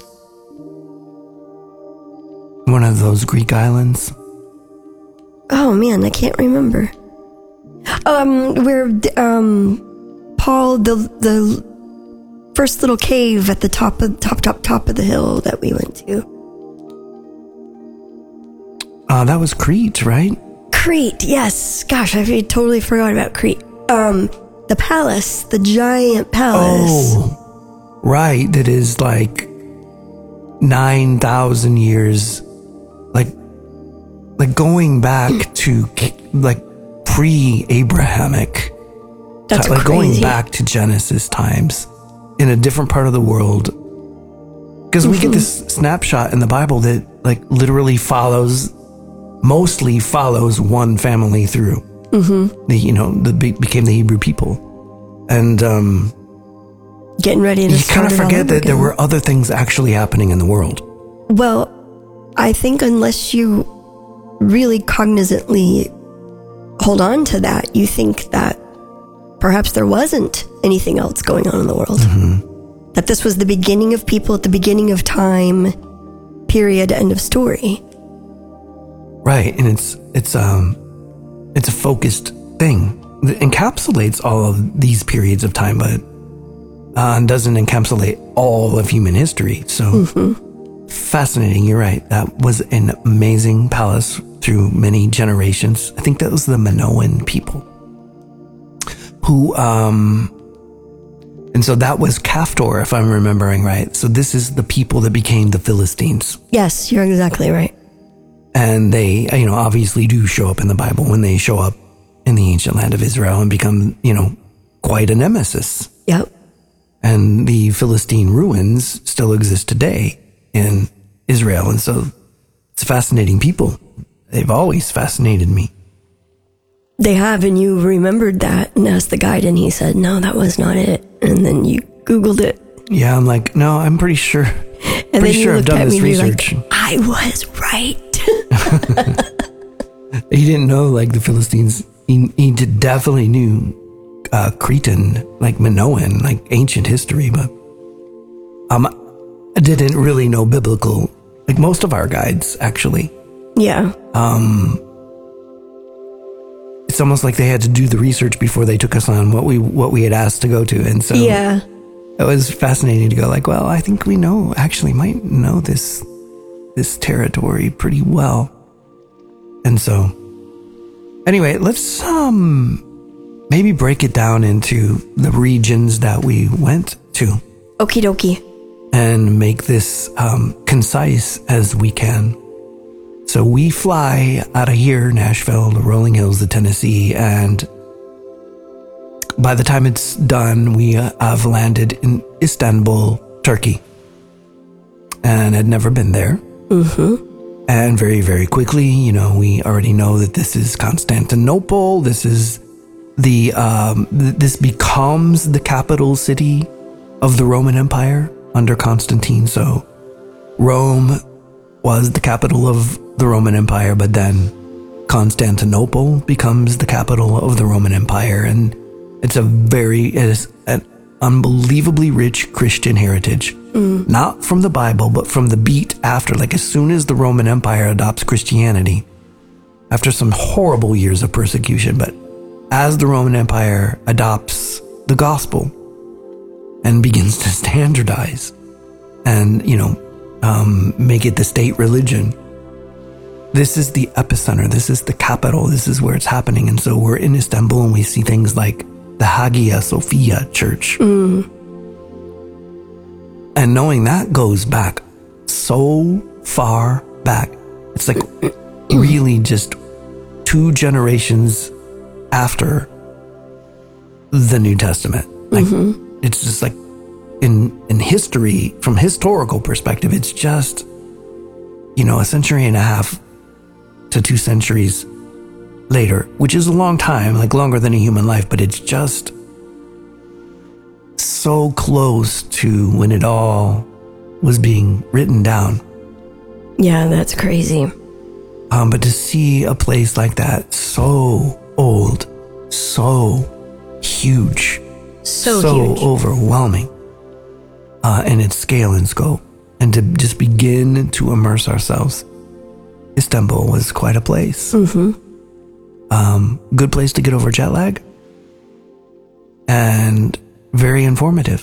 One of those Greek islands. Oh man, I can't remember. Where Paul, the first little cave at the top of the hill that we went to. That was Crete, right? Crete. Yes. Gosh, I totally forgot about Crete. The palace, the giant palace. Oh, right. That is like 9,000 years, like going back to like pre-Abrahamic. That's like crazy. going back to Genesis times in a different part of the world. Because we get this snapshot in the Bible that like literally mostly follows one family through. Became the Hebrew people. And getting ready to you start kind of it all forget over that again. there were other things actually happening in the world. Well, I think unless you really cognizantly hold on to that, you think that perhaps there wasn't anything else going on in the world. That this was the beginning of people at the beginning of time, period, end of story. Right, and it's a focused thing that encapsulates all of these periods of time, but doesn't encapsulate all of human history. So fascinating. You're right. That was an amazing palace through many generations. I think that was the Minoan people who, and so that was Caftor, if I'm remembering right. So this is the people that became the Philistines. Yes, you're exactly right. And they, obviously do show up in the Bible when they show up in the ancient land of Israel and become, quite a nemesis. Yep. And the Philistine ruins still exist today in Israel. And so it's fascinating people. They've always fascinated me. They have, and you remembered that and asked the guide, and he said, no, that was not it. And then you Googled it. Yeah, I'm like, no, I'm pretty sure. And pretty then sure you I've looked done at this me and you're research. like, I was right. He didn't know like the Philistines. He definitely knew Cretan, like Minoan, like ancient history, but I didn't really know biblical, like most of our guides actually. Yeah. It's almost like they had to do the research before they took us on what we had asked to go to, and so Yeah. it was fascinating to go like, well, I think we might know this territory pretty well. And so anyway, let's maybe break it down into the regions that we went to Okie dokie. and make this concise as we can. So we fly out of here, Nashville, the rolling hills of Tennessee, and by the time it's done, we have landed in Istanbul, Turkey, and had never been there. And very, very quickly, we already know that this is Constantinople. This is this becomes the capital city of the Roman Empire under Constantine. So Rome was the capital of the Roman Empire, but then Constantinople becomes the capital of the Roman Empire, and it is an unbelievably rich Christian heritage. Not from the Bible, but from the beat after, like as soon as the Roman Empire adopts Christianity, after some horrible years of persecution, but as the Roman Empire adopts the gospel and begins to standardize and, make it the state religion, this is the epicenter, this is the capital, this is where it's happening. And so we're in Istanbul and we see things like the Hagia Sophia Church. And knowing that goes back so far back, it's like really just 2 generations after the New Testament. Like it's just like in history, from historical perspective, it's just, a century and a half to 2 centuries later, which is a long time, like longer than a human life, but it's just so close to when it all was being written down. Yeah, that's crazy. But to see a place like that, so old, so huge, So huge. overwhelming in its scale and scope, and to just begin to immerse ourselves, Istanbul was quite a place. Good place to get over jet lag, and very informative.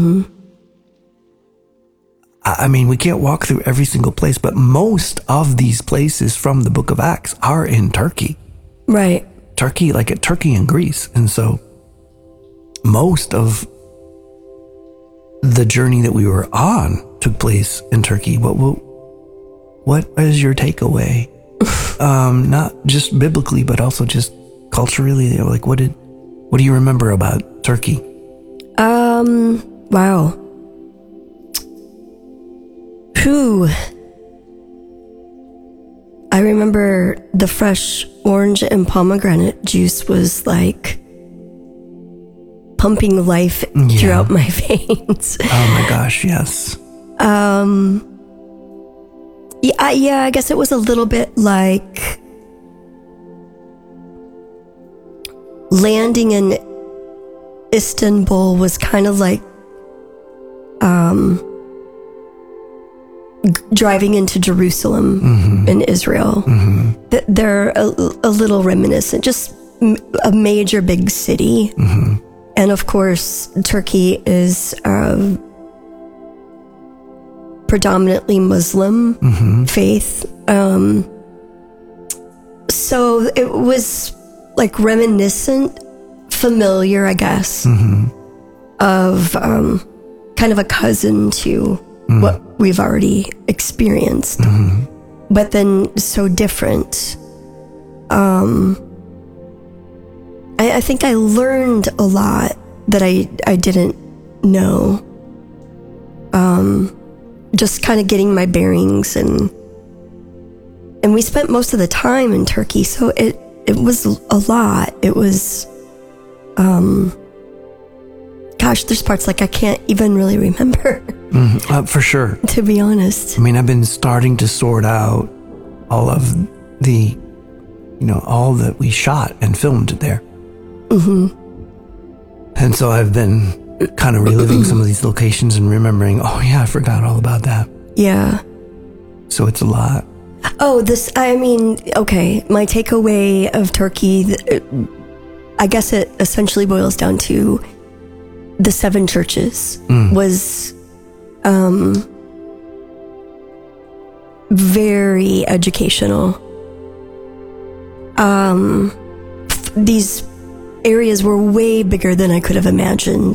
I mean, we can't walk through every single place, but most of these places from the Book of Acts are in Turkey. Right. Turkey and Greece. And so most of the journey that we were on took place in Turkey. What is your takeaway? Not just biblically, but also just culturally. Like, what do you remember about Turkey? Wow. Whew. I remember the fresh orange and pomegranate juice was like pumping life throughout my veins. Oh my gosh, yes. Yeah, I guess it was a little bit like landing in Istanbul was kind of like driving into Jerusalem in Israel. They're a little reminiscent, just a major big city. And of course, Turkey is predominantly Muslim faith. So it was like reminiscent, familiar, I guess, of kind of a cousin to what we've already experienced, but then so different. I think I learned a lot that I didn't know. Just kind of getting my bearings, and we spent most of the time in Turkey, so it was a lot. It was, gosh, there's parts like I can't even really remember. For sure. To be honest. I mean, I've been starting to sort out all of the, all that we shot and filmed there. And so I've been kind of reliving some of these locations and remembering, oh yeah, I forgot all about that. Yeah. So it's a lot. Oh, okay, my takeaway of Turkey, I guess it essentially boils down to the 7 churches was very educational. These areas were way bigger than I could have imagined.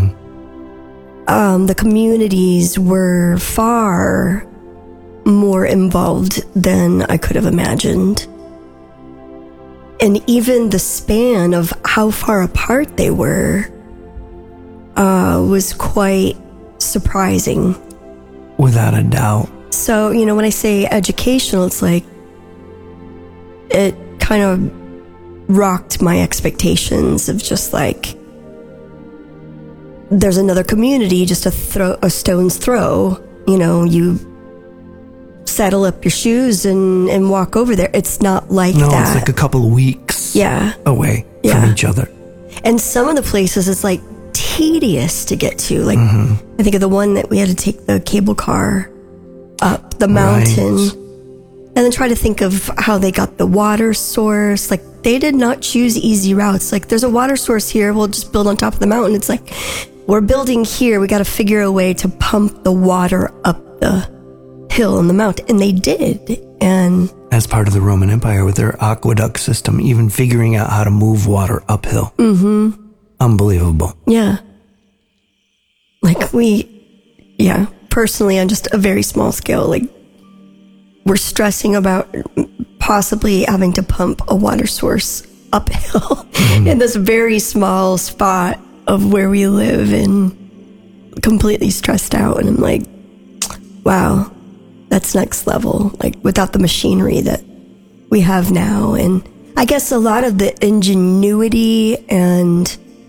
The communities were far more involved than I could have imagined. And even the span of how far apart they were was quite surprising. Without a doubt. So, when I say educational, it's like it kind of rocked my expectations of just like, there's another community just a stone's throw. You saddle up your shoes and walk over there. It's not like that. No, it's like a couple of weeks away from each other. And some of the places it's like tedious to get to. Like I think of the one that we had to take the cable car up the mountain. Right. And then try to think of how they got the water source. Like, they did not choose easy routes. Like, there's a water source here, we'll just build on top of the mountain. It's like, we're building here, we got to figure a way to pump the water up the hill and the mountain. And they did. And as part of the Roman Empire with their aqueduct system, even figuring out how to move water uphill. Unbelievable. Yeah. Like, personally, on just a very small scale, like, we're stressing about possibly having to pump a water source uphill in this very small spot of where we live, and completely stressed out. And I'm like, wow, that's next level, like without the machinery that we have now. And I guess a lot of the ingenuity and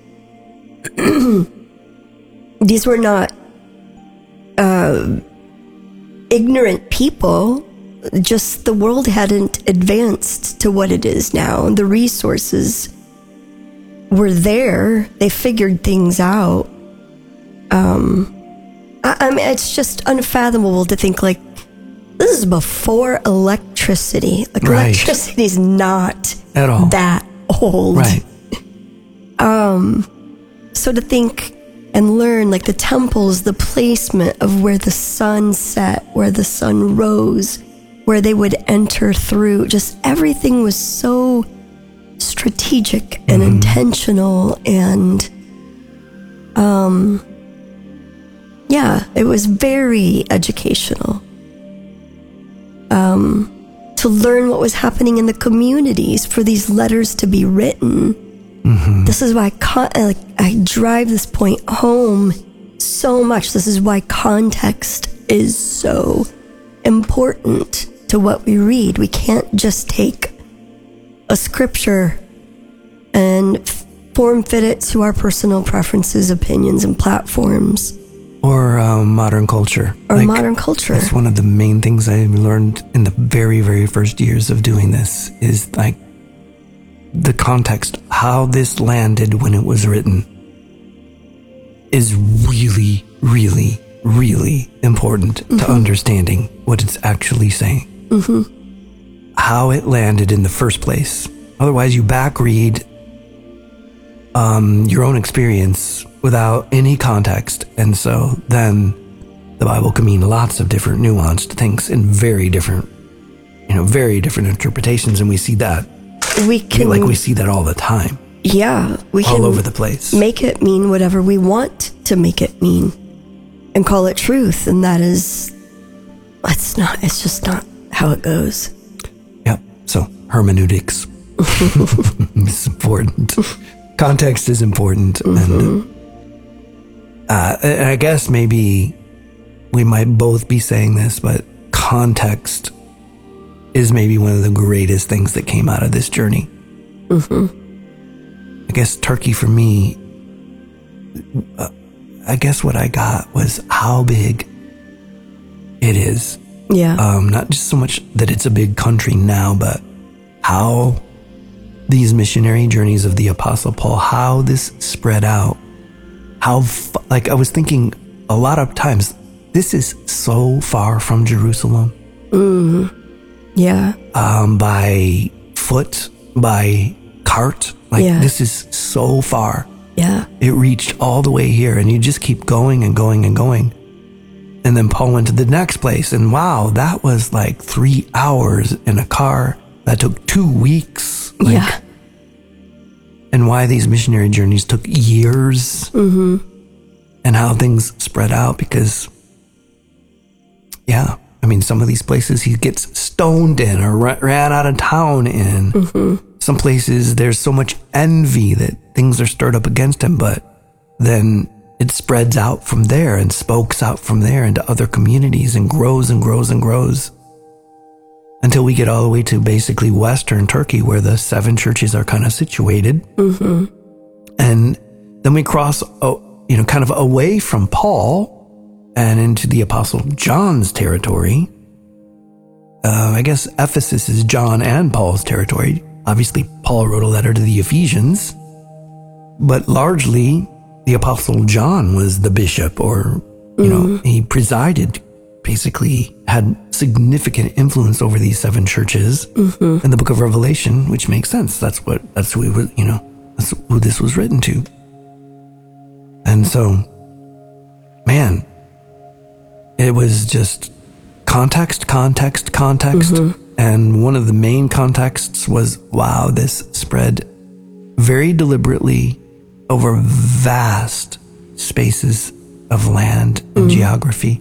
these were not ignorant people. Just the world hadn't advanced to what it is now. The resources were there. They figured things out. I mean, it's just unfathomable to think like, this is before electricity. Like, electricity is not at all that old. Right. So to think and learn, like, the temples, the placement of where the sun set, where the sun rose, where they would enter through, just everything was so strategic and intentional, and it was very educational. To learn what was happening in the communities, for these letters to be written. This is why I drive this point home so much. This is why context is so important to what we read. We can't just take a scripture and form fit it to our personal preferences, opinions, and platforms. Or modern culture. Modern culture. That's one of the main things I learned in the very, very first years of doing this, is like the context, how this landed when it was written, is really, really, really important to understanding what it's actually saying. How it landed in the first place. Otherwise, you back read your own experience without any context, and so then the Bible can mean lots of different nuanced things in very different interpretations, and we see that. We see that all the time. Yeah, we can all over the place. Make it mean whatever we want to make it mean, and call it truth, and that is, it's just not how it goes. Yep. So hermeneutics is important. Context is important, and I guess maybe we might both be saying this, but context is maybe one of the greatest things that came out of this journey. I guess Turkey for me, I guess what I got was how big it is. Yeah. Not just so much that it's a big country now, but how these missionary journeys of the Apostle Paul, how this spread out, how, I was thinking a lot of times, this is so far from Jerusalem. Yeah. By foot, by cart, this is so far. Yeah. It reached all the way here, and you just keep going and going and going. And then Paul went to the next place, and wow, that was like 3 hours in a car. That took 2 weeks. Yeah. And why these missionary journeys took years. And how things spread out, because, some of these places he gets stoned in or ran out of town in. Some places there's so much envy that things are stirred up against him, but then it spreads out from there and spokes out from there into other communities and grows and grows and grows until we get all the way to basically Western Turkey, where the 7 churches are kind of situated. And then we cross, kind of away from Paul and into the Apostle John's territory. I guess Ephesus is John and Paul's territory. Obviously, Paul wrote a letter to the Ephesians, but largely the Apostle John was the bishop, or, he presided, basically had significant influence over these 7 churches in the book of Revelation, which makes sense. That's who this was written to. And so, man, it was just context. And one of the main contexts was, wow, this spread very deliberately over vast spaces of land and geography.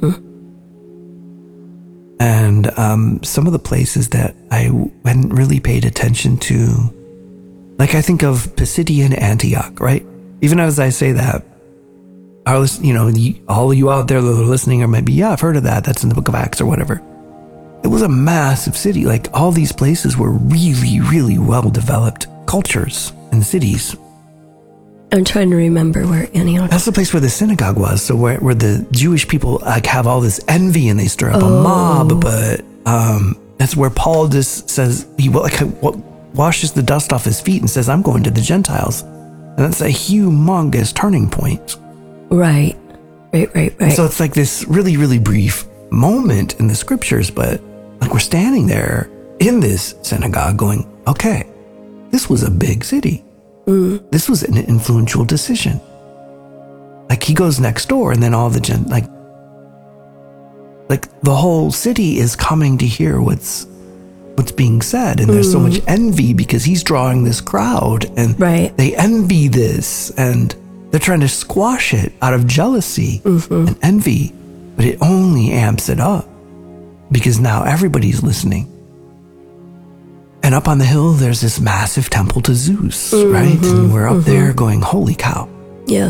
And some of the places that I hadn't really paid attention to, like I think of Pisidian Antioch, right? Even as I say that, all of you out there that are listening are maybe, I've heard of that. That's in the book of Acts or whatever. It was a massive city. Like, all these places were really, really well-developed cultures and cities. I'm trying to remember where Antioch. That's the place where the synagogue was. So where the Jewish people have all this envy and they stir up a mob. But that's where Paul just says, he washes the dust off his feet and says, I'm going to the Gentiles. And that's a humongous turning point. Right. So it's like this really, really brief moment in the scriptures, but like we're standing there in this synagogue going, okay, this was a big city. This was an influential decision. Like, he goes next door, and then all the like the whole city is coming to hear what's what's being said. And there's so much envy because he's drawing this crowd, and they envy this, and they're trying to squash it out of jealousy and envy, but it only amps it up because now everybody's listening. And up on the hill, there's this massive temple to Zeus, right? And we're up there going, holy cow. Yeah.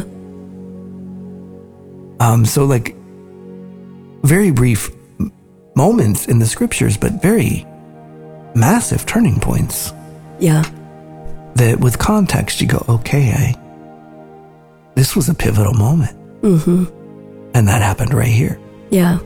So like very brief moments in the scriptures, but very massive turning points. Yeah. That with context, you go, okay, this was a pivotal moment. And that happened right here. Yeah.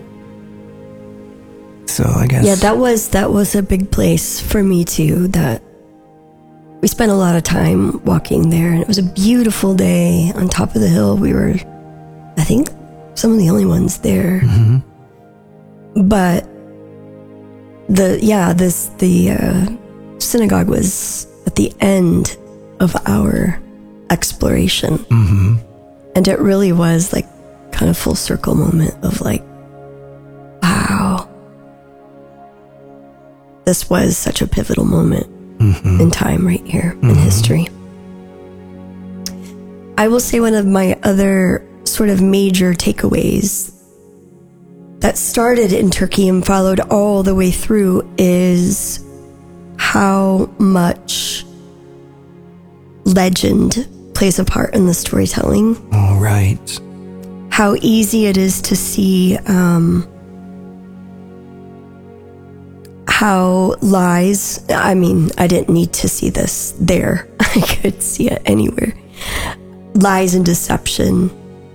So I guess. Yeah, that was a big place for me too, that we spent a lot of time walking there, and it was a beautiful day on top of the hill. We were, I think, some of the only ones there. But the synagogue was at the end of our exploration. And it really was like kind of full circle moment of like, wow, this was such a pivotal moment in time right here in history. I will say one of my other sort of major takeaways that started in Turkey and followed all the way through is how much legend plays a part in the storytelling. All right. How easy it is to see how lies, I mean, I didn't need to see this there. I could see it anywhere. Lies and deception.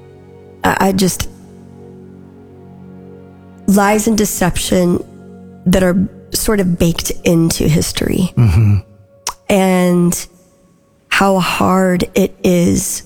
Lies and deception that are sort of baked into history. And how hard it is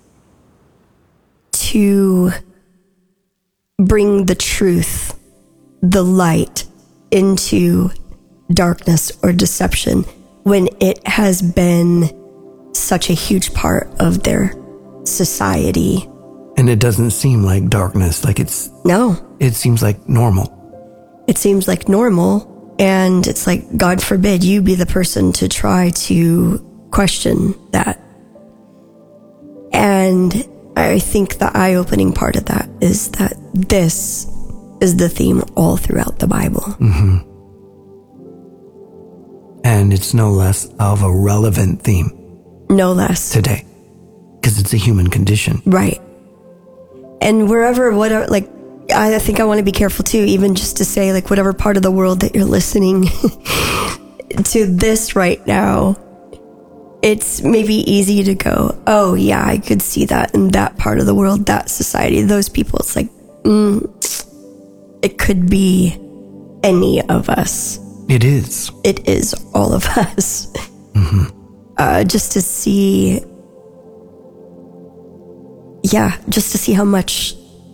to bring the truth, the light, into darkness or deception when it has been such a huge part of their society. And it doesn't seem like darkness, like it's... No. It seems like normal. It seems like normal, and it's like, God forbid you be the person to try to question that. And I think the eye-opening part of that is that this is the theme all throughout the Bible. And it's no less of a relevant theme. No less. Today. Because it's a human condition. Right. And whatever, like, I think I want to be careful too, even just to say, like, whatever part of the world that you're listening to this right now, it's maybe easy to go, oh yeah, I could see that in that part of the world, that society, those people. It's like, it could be any of us. It is. It is all of us. Just to see, just to see how much,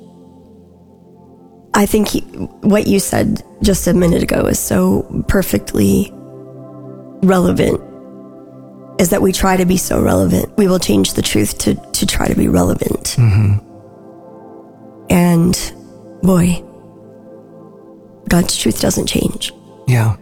I think what you said just a minute ago is so perfectly relevant, is that we try to be so relevant. We will change the truth to try to be relevant. And boy, God's truth doesn't change. Yeah.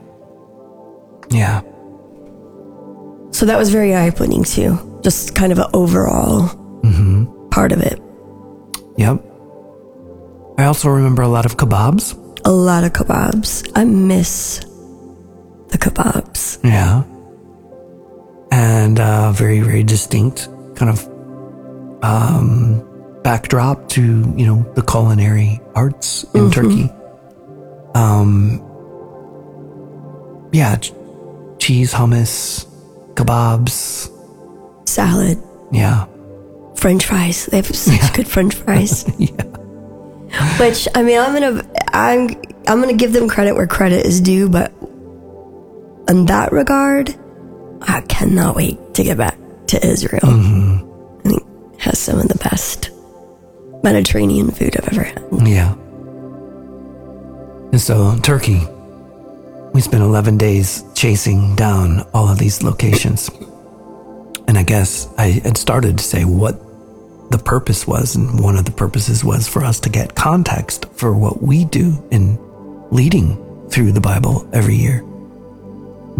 So that was very eye-opening too. Just kind of an overall part of it. Yep. I also remember a lot of kebabs. A lot of kebabs. I miss the kebabs. Yeah. And very, very distinct kind of backdrop to, the culinary arts in Turkey. Cheese, hummus, kebabs. Salad. Yeah. French fries. They have such good French fries. Which, I mean, I'm gonna give them credit where credit is due, but in that regard, I cannot wait to get back to Israel. I think it has some of the best Mediterranean food I've ever had. Yeah. And so, Turkey, we spent 11 days chasing down all of these locations. And I guess I had started to say what the purpose was, and one of the purposes was for us to get context for what we do in leading through the Bible every year.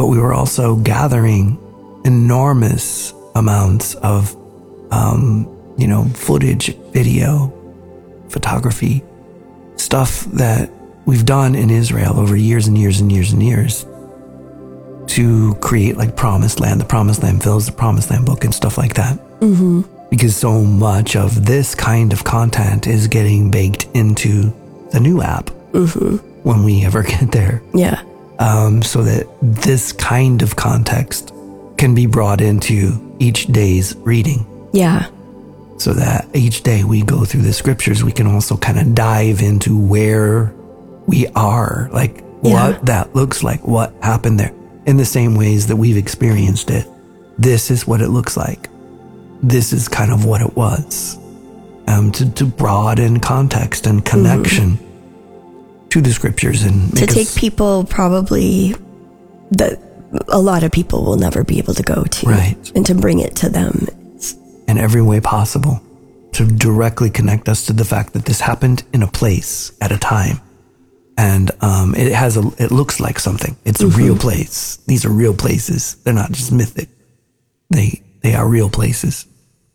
but we were also gathering enormous amounts of, footage, video, photography, stuff that we've done in Israel over years and years and years and years to create like Promised Land, the Promised Land Fills, the Promised Land book and stuff like that. Mm-hmm. Because so much of this kind of content is getting baked into the new app when we ever get there. Yeah. So that this kind of context can be brought into each day's reading. Yeah. So that each day we go through the scriptures, we can also kind of dive into where we are, like what that looks like, what happened there, in the same ways that we've experienced it. This is what it looks like. This is kind of what it was. To broaden context and connection to the scriptures and to take people probably that a lot of people will never be able to go to, right, and to bring it to them in every way possible, to directly connect us to the fact that this happened in a place at a time, and it looks like something. It's a real place. These are real places. They're not just mythic. They are real places.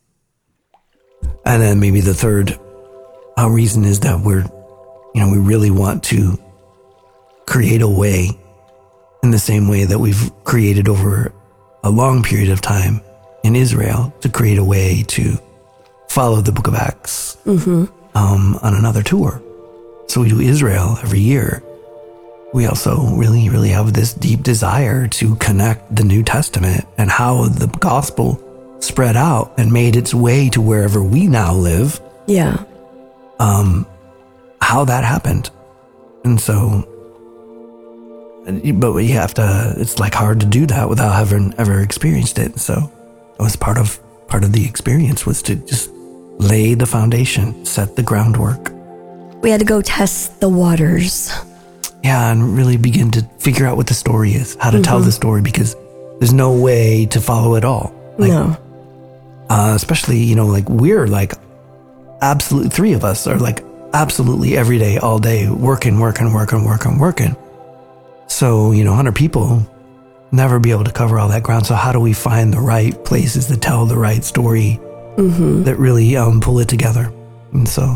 And then maybe the third reason is that we really want to create a way, in the same way that we've created over a long period of time in Israel, to create a way to follow the Book of Acts on another tour. So we do Israel every year. We also really, really have this deep desire to connect the New Testament and how the gospel spread out and made its way to wherever we now live. Yeah. How that happened. And so, but we have to, it's like hard to do that without having ever experienced it. So it was part of the experience, was to just lay the foundation, set the groundwork. We had to go test the waters. Yeah, and really begin to figure out what the story is, how to tell the story, because there's no way to follow it all. No. Especially, we're like absolutely, three of us are like absolutely every day, all day, working. So, 100 people never be able to cover all that ground. So how do we find the right places to tell the right story that really pull it together? And so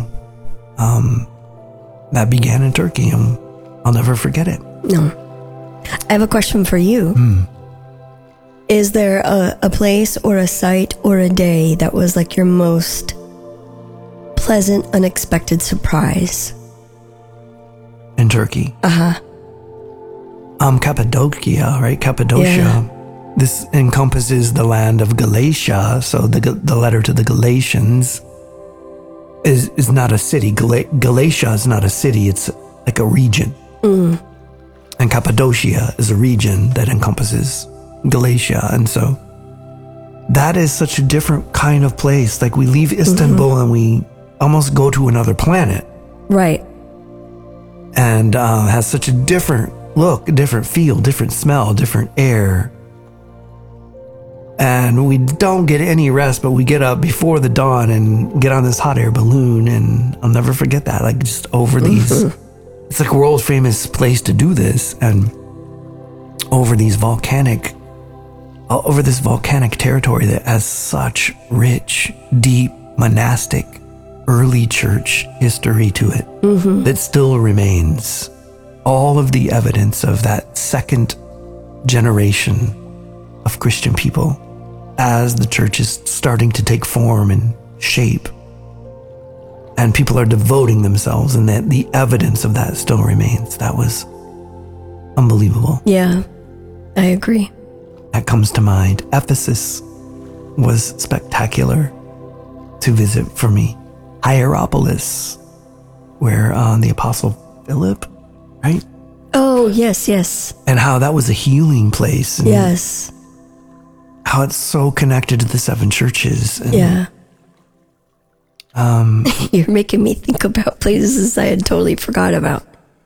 that began in Turkey, and I'll never forget it. No. I have a question for you. Is there a place or a site or a day that was like your most pleasant, unexpected surprise? In Turkey? Cappadocia, right? Cappadocia. Yeah. This encompasses the land of Galatia. So the letter to the Galatians is not a city. Galatia is not a city. It's like a region. And Cappadocia is a region that encompasses Galatia. And so that is such a different kind of place. Like we leave Istanbul and we almost go to another planet. Right. And has such a different look, different feel, different smell, different air. And we don't get any rest, but we get up before the dawn and get on this hot air balloon. And I'll never forget that. Like just over these, it's like a world famous place to do this. And over this volcanic territory that has such rich, deep, monastic, early church history to it that still remains. All of the evidence of that second generation of Christian people as the church is starting to take form and shape, and people are devoting themselves, and that the evidence of that still remains. That was unbelievable. Yeah, I agree. That comes to mind. Ephesus was spectacular to visit for me. Hierapolis, where the Apostle Philip, right? Oh, yes. And how that was a healing place. And yes. How it's so connected to the seven churches. And, yeah. You're making me think about places I had totally forgot about.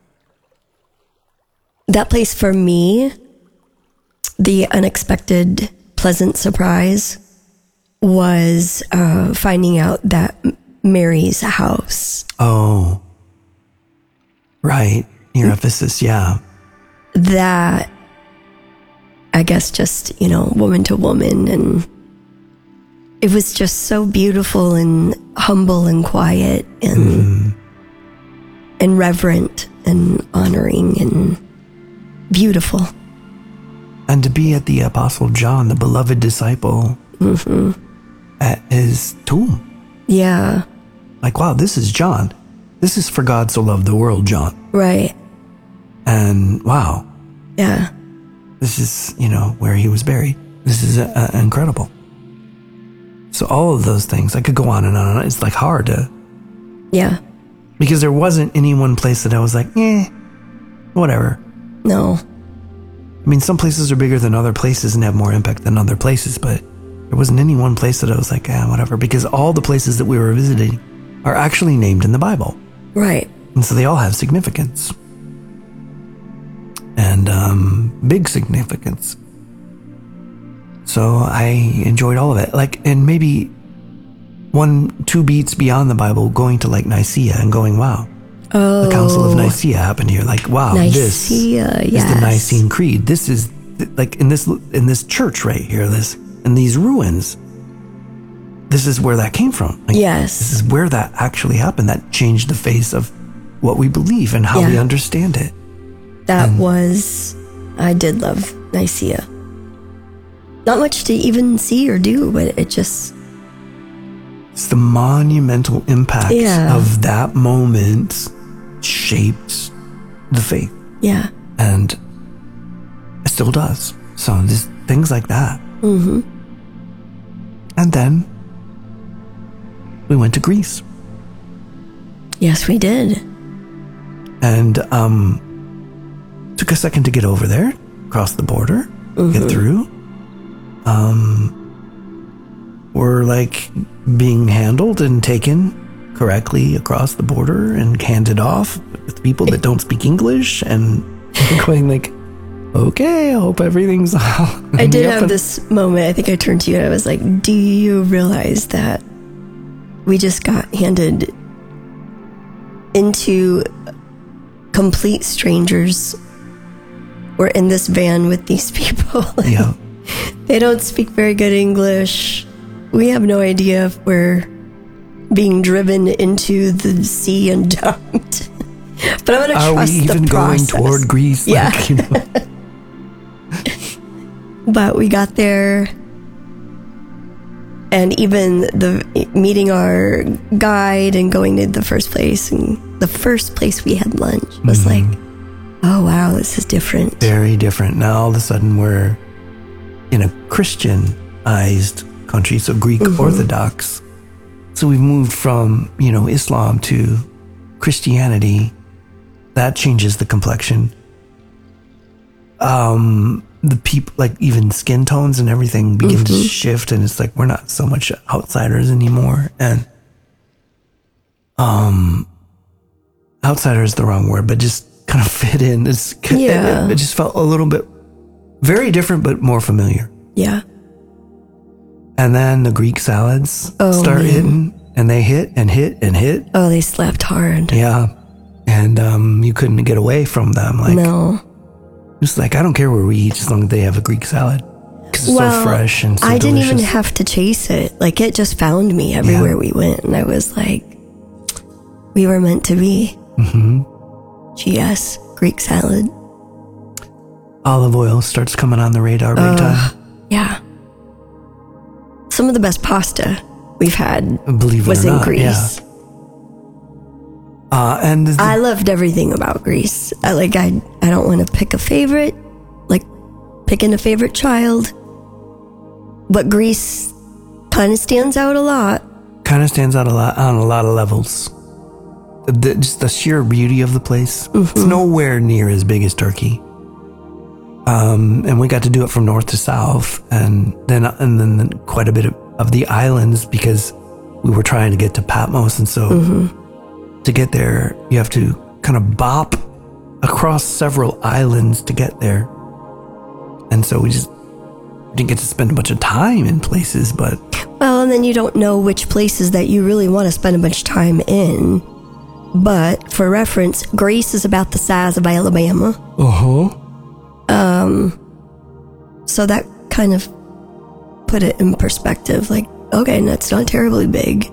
That place for me, the unexpected, pleasant surprise was finding out that Mary's house. Oh, right. Near Ephesus, yeah. That I guess just, woman to woman. And it was just so beautiful and humble and quiet and reverent and honoring and beautiful. And to be at the Apostle John, the beloved disciple, at his tomb. Yeah. Like, wow, this is John. This is for God so loved the world, John. Right. And wow. Yeah. This is, where he was buried. This is incredible. So all of those things, I could go on and on. It's like hard to... Yeah. Because there wasn't any one place that I was like, whatever. No. I mean, some places are bigger than other places and have more impact than other places, but there wasn't any one place that I was like, whatever. Because all the places that we were visiting are actually named in the Bible. Right. And so they all have significance. And big significance. So I enjoyed all of it. And maybe 1-2 beats beyond the Bible, going to Nicaea and going, wow. Oh. The Council of Nicaea happened here. Wow, Nicaea, this is the Nicene Creed. This is in this church right here, in these ruins. This is where that came from. Yes. This is where that actually happened. That changed the face of what we believe and how we understand it. I did love Nicaea. Not much to even see or do, but it's the monumental impact of that moment shaped the faith. Yeah. And it still does. So there's things like that. Mm-hmm. And then we went to Greece. Yes, we did. And took a second to get over there, cross the border, get through. We're being handled and taken correctly across the border and handed off with people that don't speak English, and going okay, I hope everything's all... I did have this moment. I think I turned to you and I was like, do you realize that we just got handed into complete strangers? We're in this van with these people. Yeah. They don't speak very good English. We have no idea if we're being driven into the sea and dumped. But I'm going to trust the process. Are we even going toward Greece? Yeah. But we got there, and even meeting our guide and going to the first place, and the first place we had lunch was oh wow, this is different. Very different. Now all of a sudden we're in a Christianized country, so Greek Orthodox. So we've moved from, Islam to Christianity. That changes the complexion. The people, even skin tones and everything begin to shift, and it's we're not so much outsiders anymore. And outsider is the wrong word, but just kind of fit in. It just felt a little bit very different, but more familiar. Yeah. And then the Greek salads start hitting, and they hit and hit and hit. Oh, they slapped hard. Yeah. And you couldn't get away from them. No. It's I don't care where we eat as long as they have a Greek salad. Because it's so fresh and so delicious. I didn't even have to chase it. It just found me everywhere we went. And I was we were meant to be. GS, Greek salad. Olive oil starts coming on the radar big time. Yeah. Some of the best pasta we've had was in Greece. Yeah. And I loved everything about Greece. I don't want to pick a favorite, picking a favorite child, but Greece kind of stands out a lot. Kind of stands out a lot on a lot of levels. Just the sheer beauty of the place. It's nowhere near as big as Turkey. And we got to do it from north to south, and then quite a bit of the islands, because we were trying to get to Patmos, and so to get there, you have to kind of bop across several islands to get there. And so we just didn't get to spend a bunch of time in places, but... Well, and then you don't know which places that you really want to spend a bunch of time in. But, for reference, Greece is about the size of Alabama. So that kind of put it in perspective. Like, okay, that's not terribly big.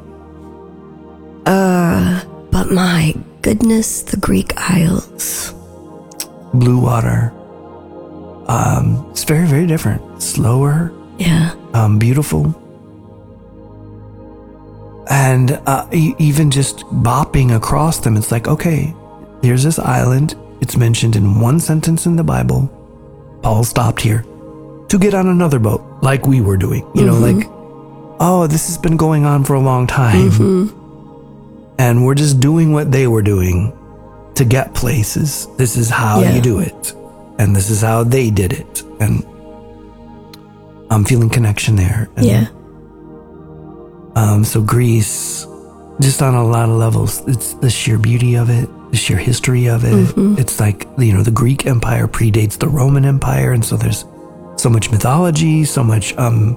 But my goodness, the Greek Isles. Blue water. It's very, very different. Slower. Yeah. Beautiful. And even just bopping across them, it's like, okay, here's this island. It's mentioned in one sentence in the Bible. Paul stopped here to get on another boat, like we were doing. You know, like, oh, this has been going on for a long time. And we're just doing what they were doing to get places. This is how you do it. And this is how they did it. And I'm feeling connection there. And, so Greece, just on a lot of levels, it's the sheer beauty of it, the sheer history of it. It's like, you know, the Greek Empire predates the Roman Empire. And so there's so much mythology, so much, you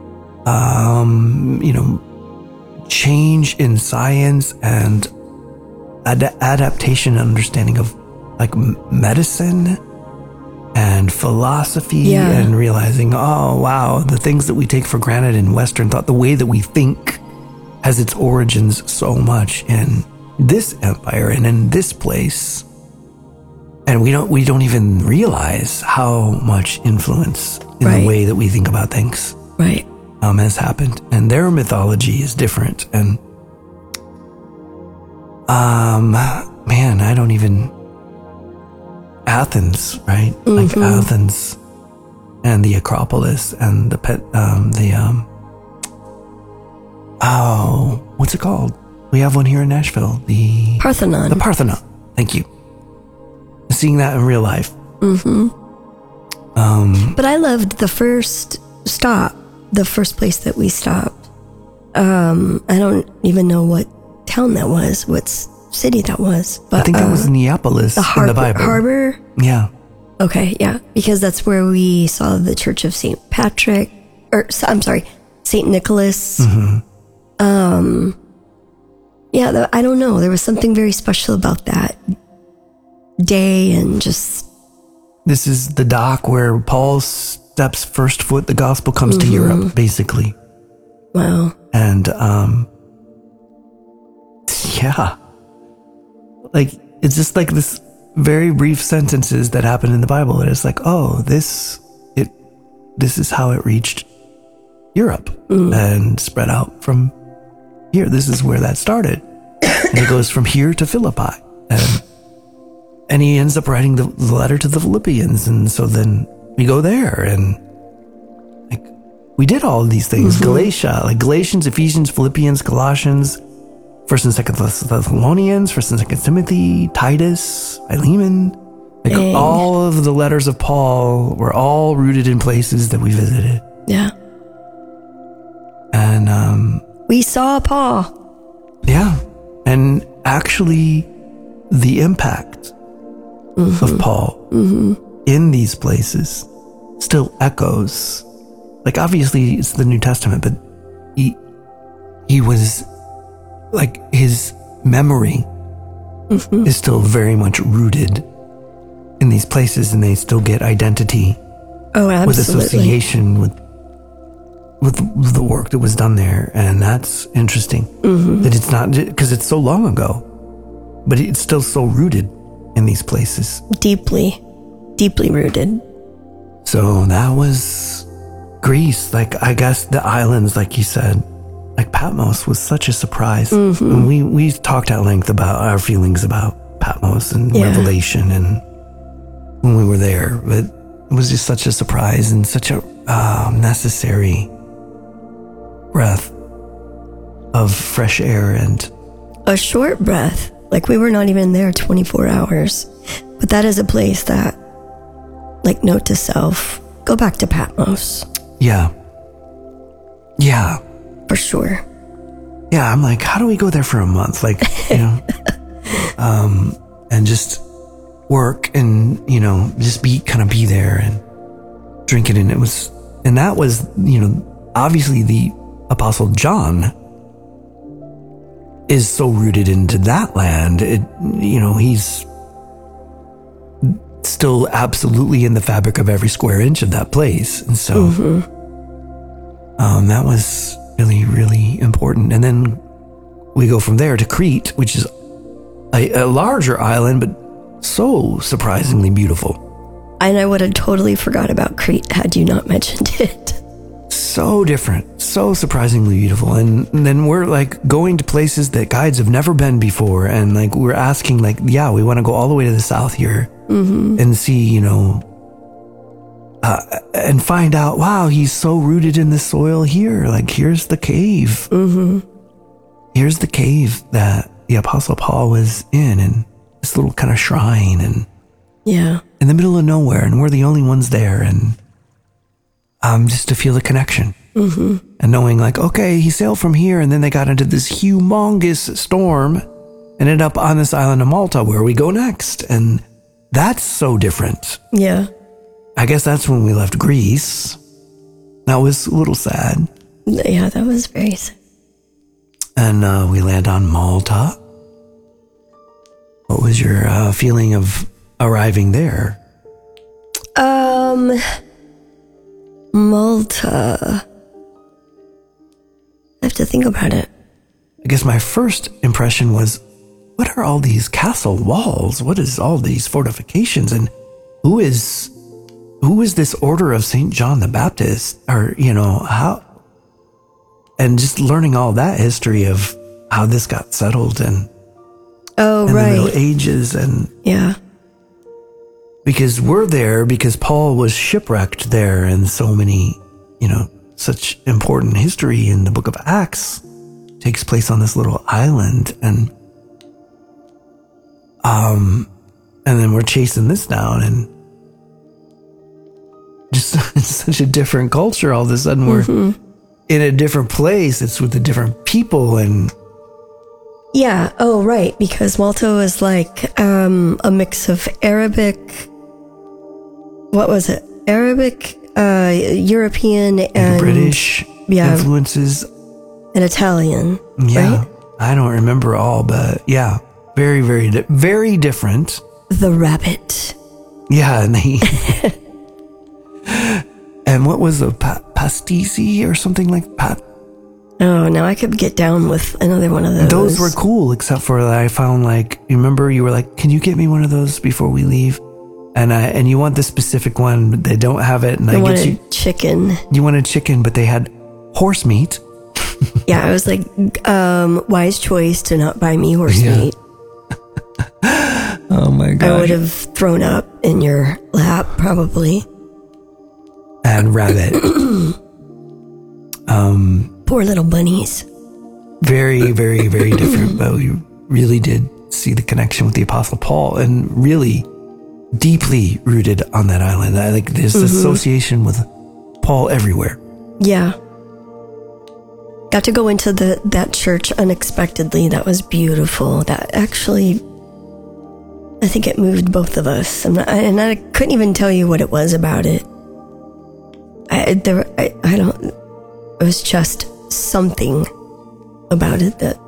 know, change in science and adaptation and understanding of like medicine and philosophy and realizing, oh, wow, the things that we take for granted in Western thought, the way that we think has its origins so much in this empire and in this place. And we don't even realize how much influence in the way that we think about things has happened. And their mythology is different. And man, I don't even... Athens, right? Like Athens and the Acropolis and what's it called? We have one here in Nashville. The Parthenon. The Parthenon. Thank you. Seeing that in real life. But I loved the first stop, the first place that we stopped. I don't even know what town that was, what city that was. But I think that was Neapolis in the Bible. Harbor? Yeah. Okay, yeah. Because that's where we saw the Church of St. Patrick, St. Nicholas. Yeah, I don't know. There was something very special about that day and just... This is the dock where Paul steps first foot, the gospel comes to Europe, basically. Wow. And, yeah. Like, it's just like this very brief sentences that happen in the Bible. And it's like, oh, this is how it reached Europe and spread out from here. This is where that started. And it goes from here to Philippi. And he ends up writing the letter to the Philippians. And so then we go there and like we did all of these things. Galatia, like Galatians, Ephesians, Philippians, Colossians, 1st and 2nd Thessalonians, 1st and 2nd Timothy, Titus, Philemon. Like all of the letters of Paul were all rooted in places that we visited. Yeah. And we saw Paul. Yeah. And actually the impact of Paul in these places still echoes. Like obviously it's the New Testament, but he was like his memory is still very much rooted in these places, and they still get identity with association with the work that was done there. And that's interesting that it's not because it's so long ago, but it's still so rooted in these places, deeply rooted. So that was Greece. Like I guess the islands, like you said, like Patmos was such a surprise. And we talked at length about our feelings about Patmos and Revelation and when we were there, but it was just such a surprise and such a necessary breath of fresh air and a short breath. Like we were not even there 24 hours, but that is a place that, like, note to self, go back to Patmos. Yeah, for sure. Yeah, I'm like, how do we go there for a month? Like, you know, and just work and, you know, just be there and drink it. And that was, you know, obviously the Apostle John is so rooted into that land. It, you know, he's still absolutely in the fabric of every square inch of that place. And so that was really, really important. And then we go from there to Crete, which is a larger island, but so surprisingly beautiful. And I would have totally forgot about Crete had you not mentioned it. So different, so surprisingly beautiful. And then we're like going to places that guides have never been before. And like we're asking, like, yeah, we want to go all the way to the south here and see, you know, and find out, wow, he's so rooted in the soil here. Like, here's the cave. Here's the cave that the Apostle Paul was in, and this little kind of shrine, and in the middle of nowhere, and we're the only ones there. And just to feel the connection and knowing like, okay, he sailed from here, and then they got into this humongous storm, ended up on this island of Malta where we go next. And that's so different. Yeah. I guess that's when we left Greece. That was a little sad. Yeah, that was very sad. And we land on Malta. What was your feeling of arriving there? Malta. I have to think about it. I guess my first impression was, what are all these castle walls? What is all these fortifications? And who is this order of St. John the Baptist? Or, you know, how? And just learning all that history of how this got settled and the Middle Ages. And because we're there because Paul was shipwrecked there, and so many, you know, such important history in the book of Acts takes place on this little island. And then we're chasing this down, and just it's such a different culture. All of a sudden we're in a different place. It's with the different people. And yeah. Oh, right. Because Malta was like a mix of Arabic. What was it? Arabic, European, and British influences, and Italian. Yeah, right? I don't remember all, but yeah, very, very, very different. The rabbit. Yeah, and and what was the pastisi or something like that? Oh, now I could get down with another one of those. Those were cool, except for that I found, like, you remember you were like, can you get me one of those before we leave? And you want the specific one, but they don't have it. And I wanted you chicken. You wanted chicken, but they had horse meat. Yeah, I was like, wise choice to not buy me horse meat. Oh my God. I would have thrown up in your lap, probably. And rabbit. Poor little bunnies. Very, very, very different. But we really did see the connection with the Apostle Paul, and really deeply rooted on that island. Like there's association with Paul everywhere. Yeah. Got to go into that church unexpectedly. That was beautiful. That actually, I think it moved both of us. And I couldn't even tell you what it was about it. It was just something about it that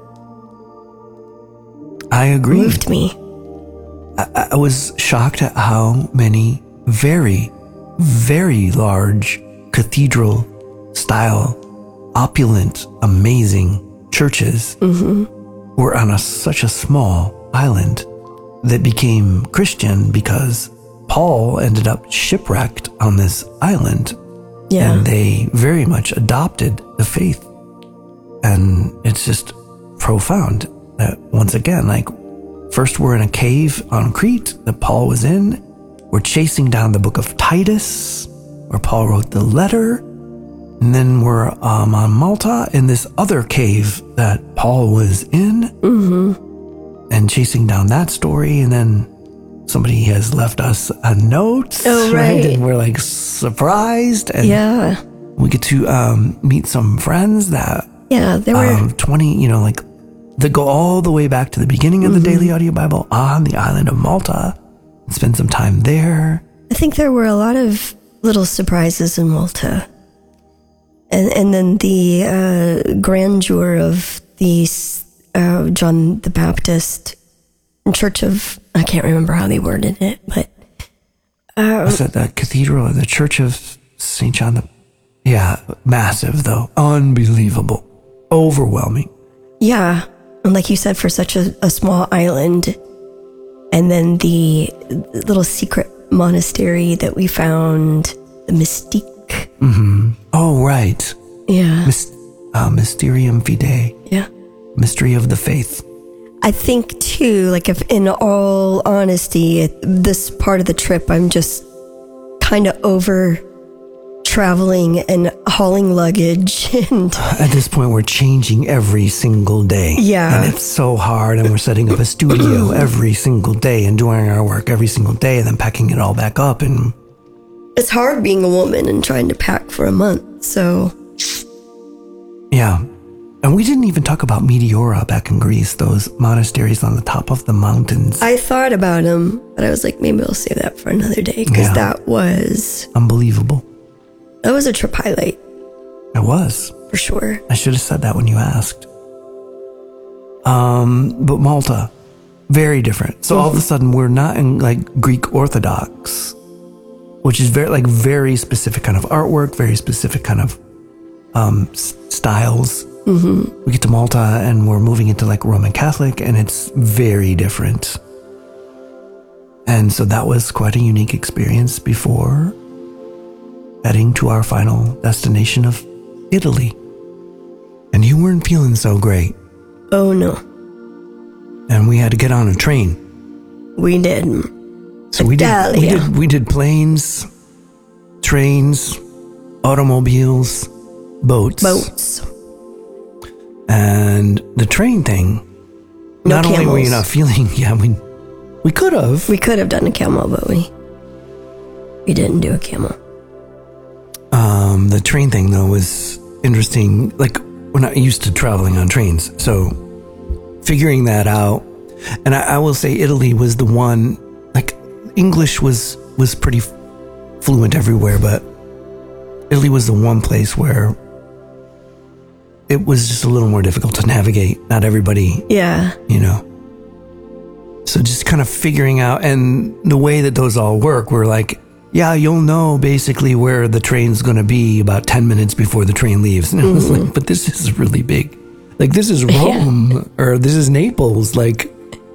I agree. Moved me. I was shocked at how many very, very large cathedral style, opulent, amazing churches were on such a small island that became Christian because Paul ended up shipwrecked on this island. Yeah. And they very much adopted the faith. And it's just profound that once again, like, first we're in a cave on Crete that Paul was in. We're chasing down the book of Titus, where Paul wrote the letter. And then we're on Malta in this other cave that Paul was in. And chasing down that story. And then somebody has left us a note. Oh, right. And we're like surprised. And yeah. we get to meet some friends that... Yeah, there were... 20, like... that go all the way back to the beginning of the Daily Audio Bible on the island of Malta and spend some time there. I think there were a lot of little surprises in Malta. And then the grandeur of the John the Baptist Church of, I can't remember how they worded it, but Was it the cathedral or the Church of St. John the... Yeah, massive though. Unbelievable. Overwhelming. Yeah. And like you said, for such a small island. And then the little secret monastery that we found, the Mystique. Mm-hmm. Oh, right. Yeah. Mysterium Fidei. Yeah. Mystery of the faith. I think too, like if in all honesty, this part of the trip, I'm just kind of over traveling and hauling luggage. And at this point, we're changing every single day. Yeah. And it's so hard. And we're setting up a studio every single day and doing our work every single day and then packing it all back up. And it's hard being a woman and trying to pack for a month. So, yeah. And we didn't even talk about Meteora back in Greece, those monasteries on the top of the mountains. I thought about them, but I was like, maybe I'll save that for another day because that was unbelievable. That was a trip highlight. It was. For sure. I should have said that when you asked. But Malta, very different. So all of a sudden we're not in like Greek Orthodox, which is very specific kind of artwork, very specific kind of styles. Mm-hmm. We get to Malta and we're moving into like Roman Catholic and it's very different. And so that was quite a unique experience before heading to our final destination of Italy. And you weren't feeling so great. Oh, no. And we had to get on a train. We did. So we did planes, trains, automobiles, boats. And the train thing, not only were you not feeling, we could have. We could have done a camel, but we didn't do a camel. The train thing, though, was interesting. Like, we're not used to traveling on trains. So figuring that out. And I will say Italy was the one, like, English was pretty fluent everywhere, but Italy was the one place where it was just a little more difficult to navigate. Not everybody, So just kind of figuring out, and the way that those all work, we're like, yeah, you'll know basically where the train's going to be about 10 minutes before the train leaves. And I was like, but this is really big. Like, this is Rome or this is Naples. Like,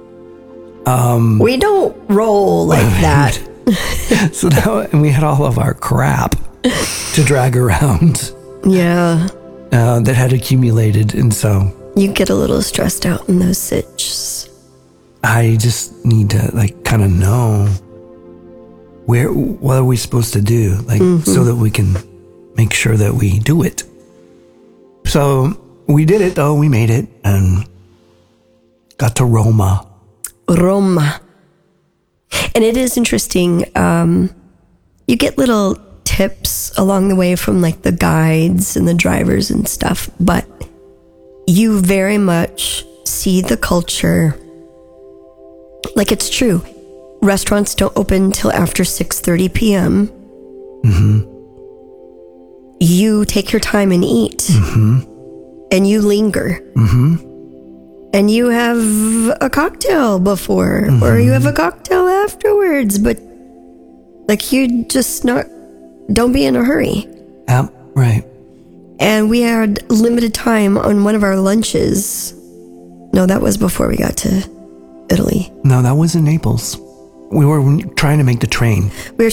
we don't roll like that. So now, and we had all of our crap to drag around. Yeah. That had accumulated. And so you get a little stressed out in those sitches. I just need to like kind of know what are we supposed to do, like, so that we can make sure that we do it. So we did it, though. We made it and got to Roma. And it is interesting. You get little tips along the way from like the guides and the drivers and stuff, but you very much see the culture. Like, it's true. Restaurants don't open till after 6:30 p.m. Mm-hmm. You take your time and eat. Mm-hmm. And you linger. Mm-hmm. And you have a cocktail before, or you have a cocktail afterwards, but like, you just don't be in a hurry. Yeah, right. And we had limited time on one of our lunches. No, that was before we got to Italy. No, that was in Naples. We were trying to make the train.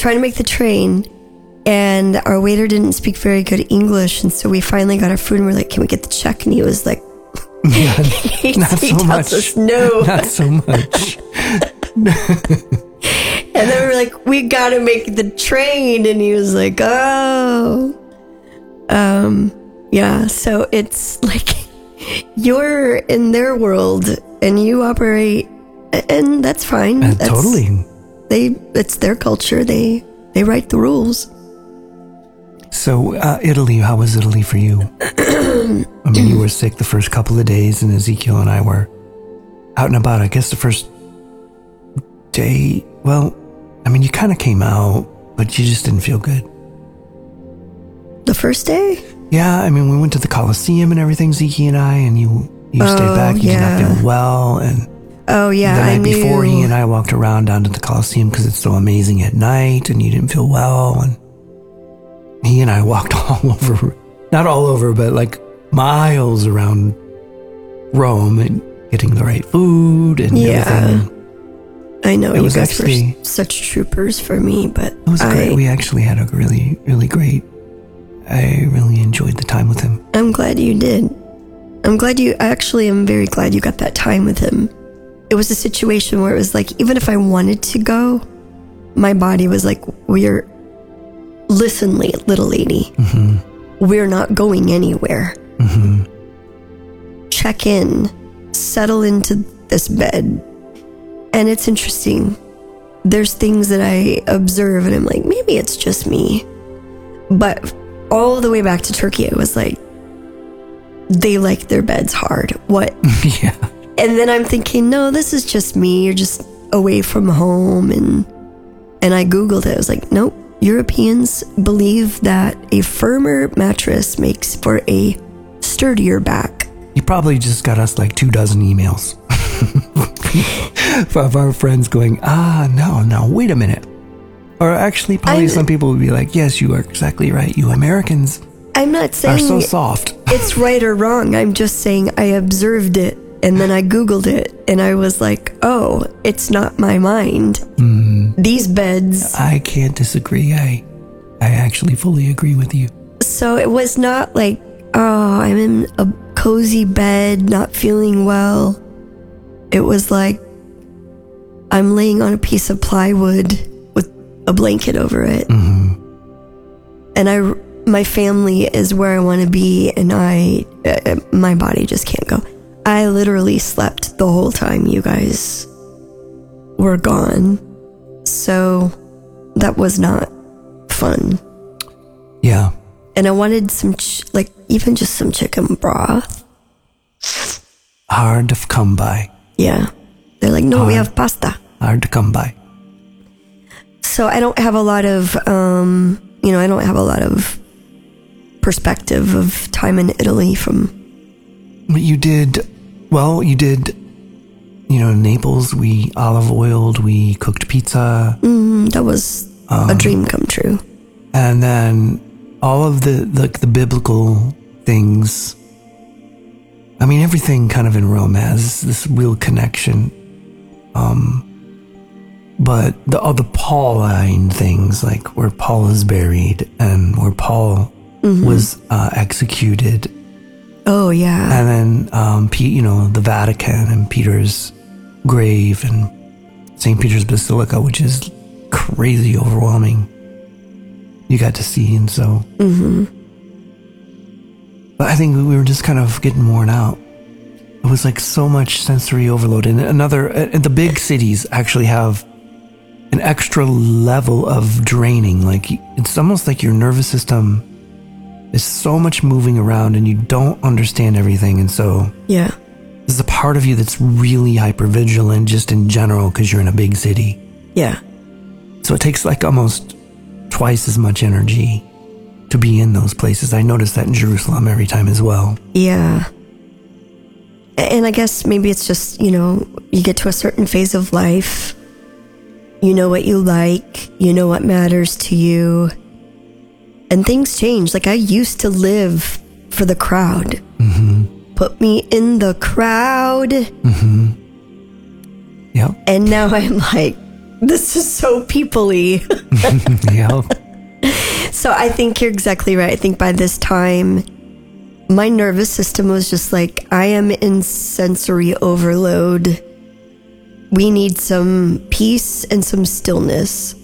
And our waiter didn't speak very good English, and so we finally got our food and we're like, can we get the check? And he was like, not so much. Us, no. Not so much. And then we're like, we gotta make the train. And he was like, oh. Yeah, so it's like you're in their world and you operate, and that's fine. Totally. It's their culture. They write the rules. So, Italy, how was Italy for you? I mean, you were sick the first couple of days, and Ezekiel and I were out and about. I guess the first day, well, I mean, you kind of came out, but you just didn't feel good. The first day? Yeah, I mean, we went to the Colosseum and everything, Zeke and I, and you stayed back. You did not feel well, and Oh, yeah, the I night knew. before, he and I walked around down to the Coliseum because it's so amazing at night and you didn't feel well. And he and I walked all over, not all over, but like miles around Rome and getting the right food and everything. I know, It you was guys actually- were such troopers for me, but It was great. We actually had a really, really great, I really enjoyed the time with him. I'm glad you did. I'm very glad you got that time with him. It was a situation where it was like, even if I wanted to go, my body was like, listen, little lady, we're not going anywhere. Check in, settle into this bed. And it's interesting. There's things that I observe and I'm like, maybe it's just me. But all the way back to Turkey, I was like, they like their beds hard. What? Yeah. And then I'm thinking, no, this is just me. You're just away from home. And I Googled it. I was like, nope. Europeans believe that a firmer mattress makes for a sturdier back. You probably just got us like 24 emails of our friends going, no, wait a minute. Or actually, probably some people would be like, yes, you are exactly right. You Americans I'm not saying are so soft. It's right or wrong. I'm just saying I observed it and then I Googled it and I was like, oh, it's not my mind. These beds. I can't disagree. I actually fully agree with you. So it was not like, oh, I'm in a cozy bed, not feeling well. It was like, I'm laying on a piece of plywood with a blanket over it. And my family is where I want to be, and my body just can't go. I literally slept the whole time you guys were gone. So that was not fun. Yeah. And I wanted some, even just some chicken broth. Hard to come by. Yeah. They're like, no, we have pasta. Hard to come by. So I don't have a lot of, perspective of time in Italy from. But you did, in Naples, we olive oiled, we cooked pizza. That was a dream come true. And then all of the biblical things. I mean, everything kind of in Rome has this real connection. But all the Pauline things, like where Paul is buried and where Paul was executed. Oh, yeah. And then, the Vatican and Peter's grave and St. Peter's Basilica, which is crazy overwhelming. You got to see, and so. But I think we were just kind of getting worn out. It was like so much sensory overload. And the big cities actually have an extra level of draining. Like, it's almost like your nervous system is so much moving around and you don't understand everything. And so Yeah. there's a part of you that's really hypervigilant just in general because you're in a big city. Yeah. So it takes like almost twice as much energy to be in those places. I noticed that in Jerusalem every time as well. Yeah. And I guess maybe it's just, you get to a certain phase of life. You know what you like. You know what matters to you. And things change. Like, I used to live for the crowd. Put me in the crowd. Yep. And now I'm like, this is so people-y. Yep. So I think you're exactly right. I think by this time, my nervous system was just like, I am in sensory overload. We need some peace and some stillness.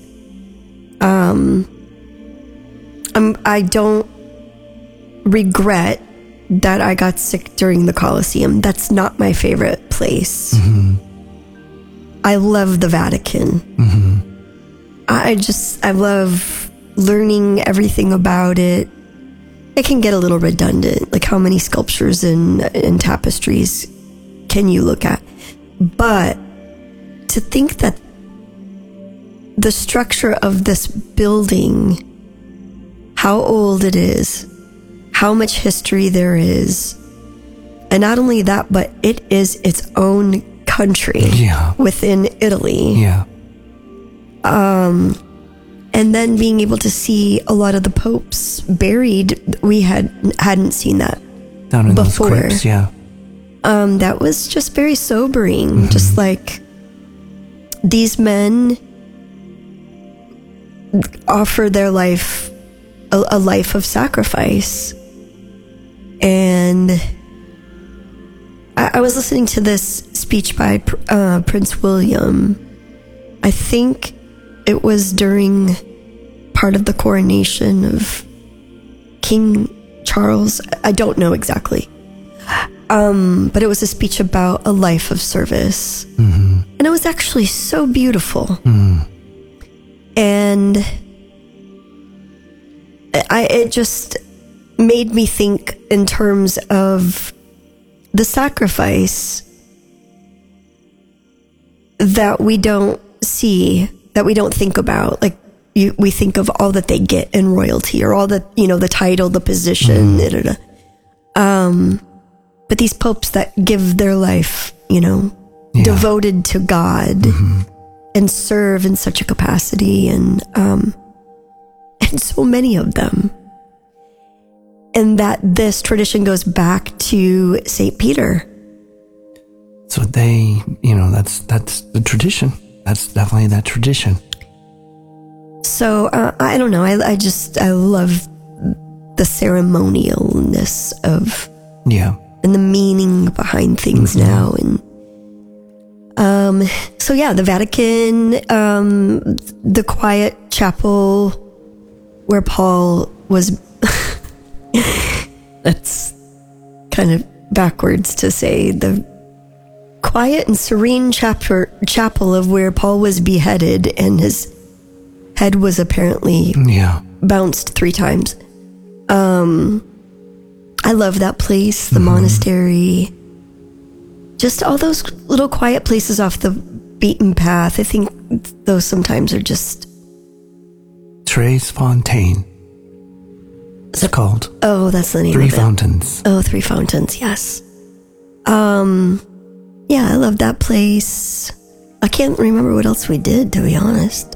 I don't regret that I got sick during the Colosseum. That's not my favorite place. I love the Vatican. I love learning everything about it. It can get a little redundant, like how many sculptures and tapestries can you look at? But to think that the structure of this building, how old it is, how much history there is, and not only that, but it is its own country within Italy. Yeah. And then being able to see a lot of the popes buried, we hadn't seen that Down in before. those crypts, yeah. That was just very sobering. Just like these men offer their life, a life of sacrifice. And I was listening to this speech by Prince William. I think it was during part of the coronation of King Charles. I don't know exactly. But it was a speech about a life of service. And it was actually so beautiful. And it just made me think in terms of the sacrifice that we don't see, that we don't think about. Like, we think of all that they get in royalty, or all the, the title, the position, but these popes that give their life, devoted to God, and serve in such a capacity, and so many of them. And that this tradition goes back to St. Peter. So they, that's the tradition. That's definitely that tradition. So I don't know. I love the ceremonialness of, and the meaning behind things now. And so the Vatican, the quiet chapel where Paul was. That's kind of backwards to say. The quiet and serene chapel of where Paul was beheaded, and his head was apparently bounced 3 times. I love that place, the monastery, just all those little quiet places off the beaten path. I think those sometimes are just... Tres Fontaine. It's called. Oh, that's the name of it. 3 Fountains. Oh, 3 Fountains, yes. I love that place. I can't remember what else we did, to be honest.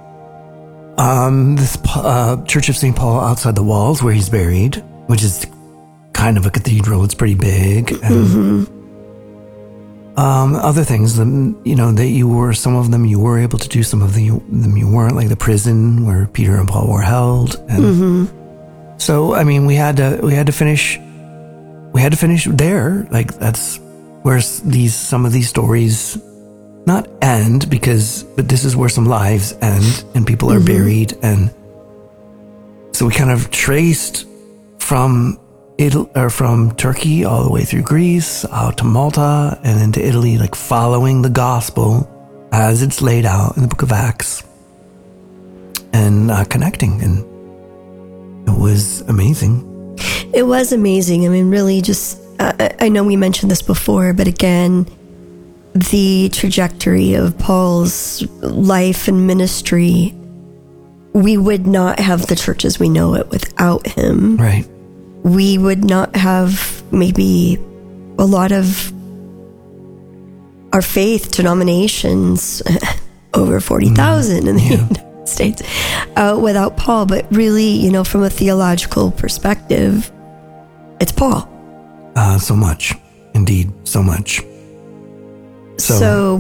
This Church of St. Paul outside the walls where he's buried, which is kind of a cathedral. It's pretty big. And, other things, that you were, some of them you were able to do, some of them you weren't, like the prison where Peter and Paul were held. And so, I mean, we had to finish there. Like, that's where some of these stories not end, but this is where some lives end and people are buried. And so we kind of traced from Turkey all the way through Greece, out to Malta, and into Italy, like following the gospel as it's laid out in the book of Acts, and connecting. And it was amazing. It was amazing. I mean, really just, I know we mentioned this before, but again, the trajectory of Paul's life and ministry, we would not have the church as we know it without him. Right. We would not have maybe a lot of our faith denominations, over 40,000 in the United States, without Paul. But really, from a theological perspective, it's Paul. So much. Indeed, so much. So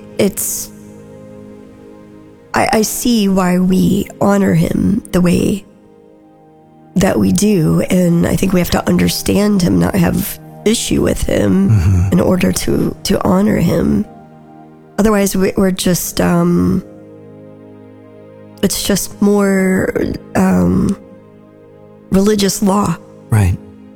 I see why we honor him the way that we do, and I think we have to understand him, not have issue with him in order to honor him. Otherwise, we're just it's just more religious law, right?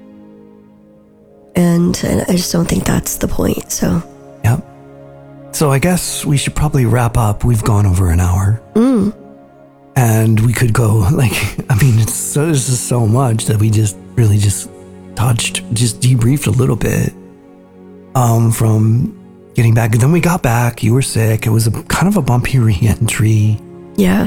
And I just don't think that's the point. So yep. So I guess we should probably wrap up. We've gone over an hour. And we could go, this is so much that we just really just debriefed a little bit from getting back. And then we got back. You were sick. It was kind of a bumpy re-entry. Yeah.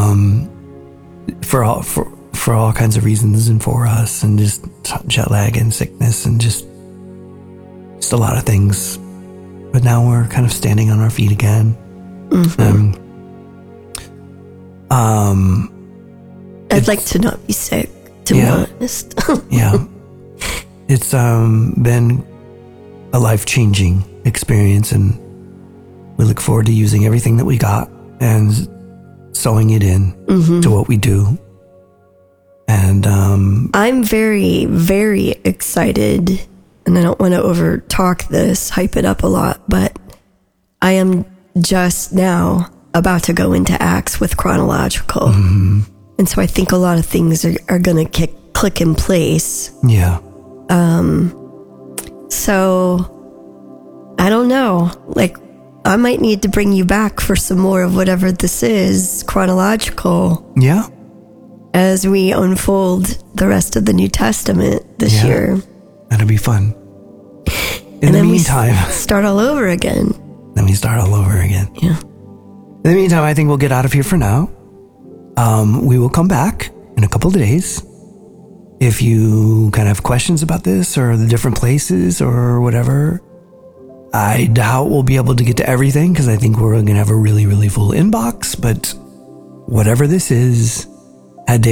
For all kinds of reasons, and for us, and just jet lag and sickness, and just a lot of things. but now we're kind of standing on our feet again. I'd like to not be sick, to be honest. Yeah. It's been a life-changing experience, and we look forward to using everything that we got and sewing it in to what we do. And I'm very, very excited, and I don't want to over-talk this, hype it up a lot, but I am just now about to go into Acts with Chronological. And so I think a lot of things are going to click in place. Yeah. So I don't know. Like, I might need to bring you back for some more of whatever this is, Chronological. Yeah. As we unfold the rest of the New Testament this year. That'll be fun. In the meantime, start all over again. Then we start all over again. Yeah. In the meantime, I think we'll get out of here for now. We will come back in a couple of days. If you kind of have questions about this or the different places or whatever, I doubt we'll be able to get to everything because I think we're going to have a really, really full inbox. But whatever this is, at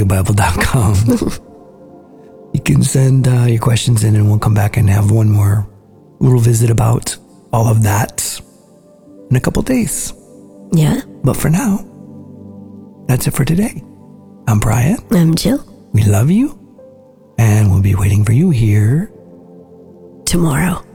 dailyaudiobible.com, you can send your questions in and we'll come back and have one more little visit about all of that in a couple of days. Yeah. But for now, that's it for today. I'm Brian. I'm Jill. We love you. And we'll be waiting for you here tomorrow.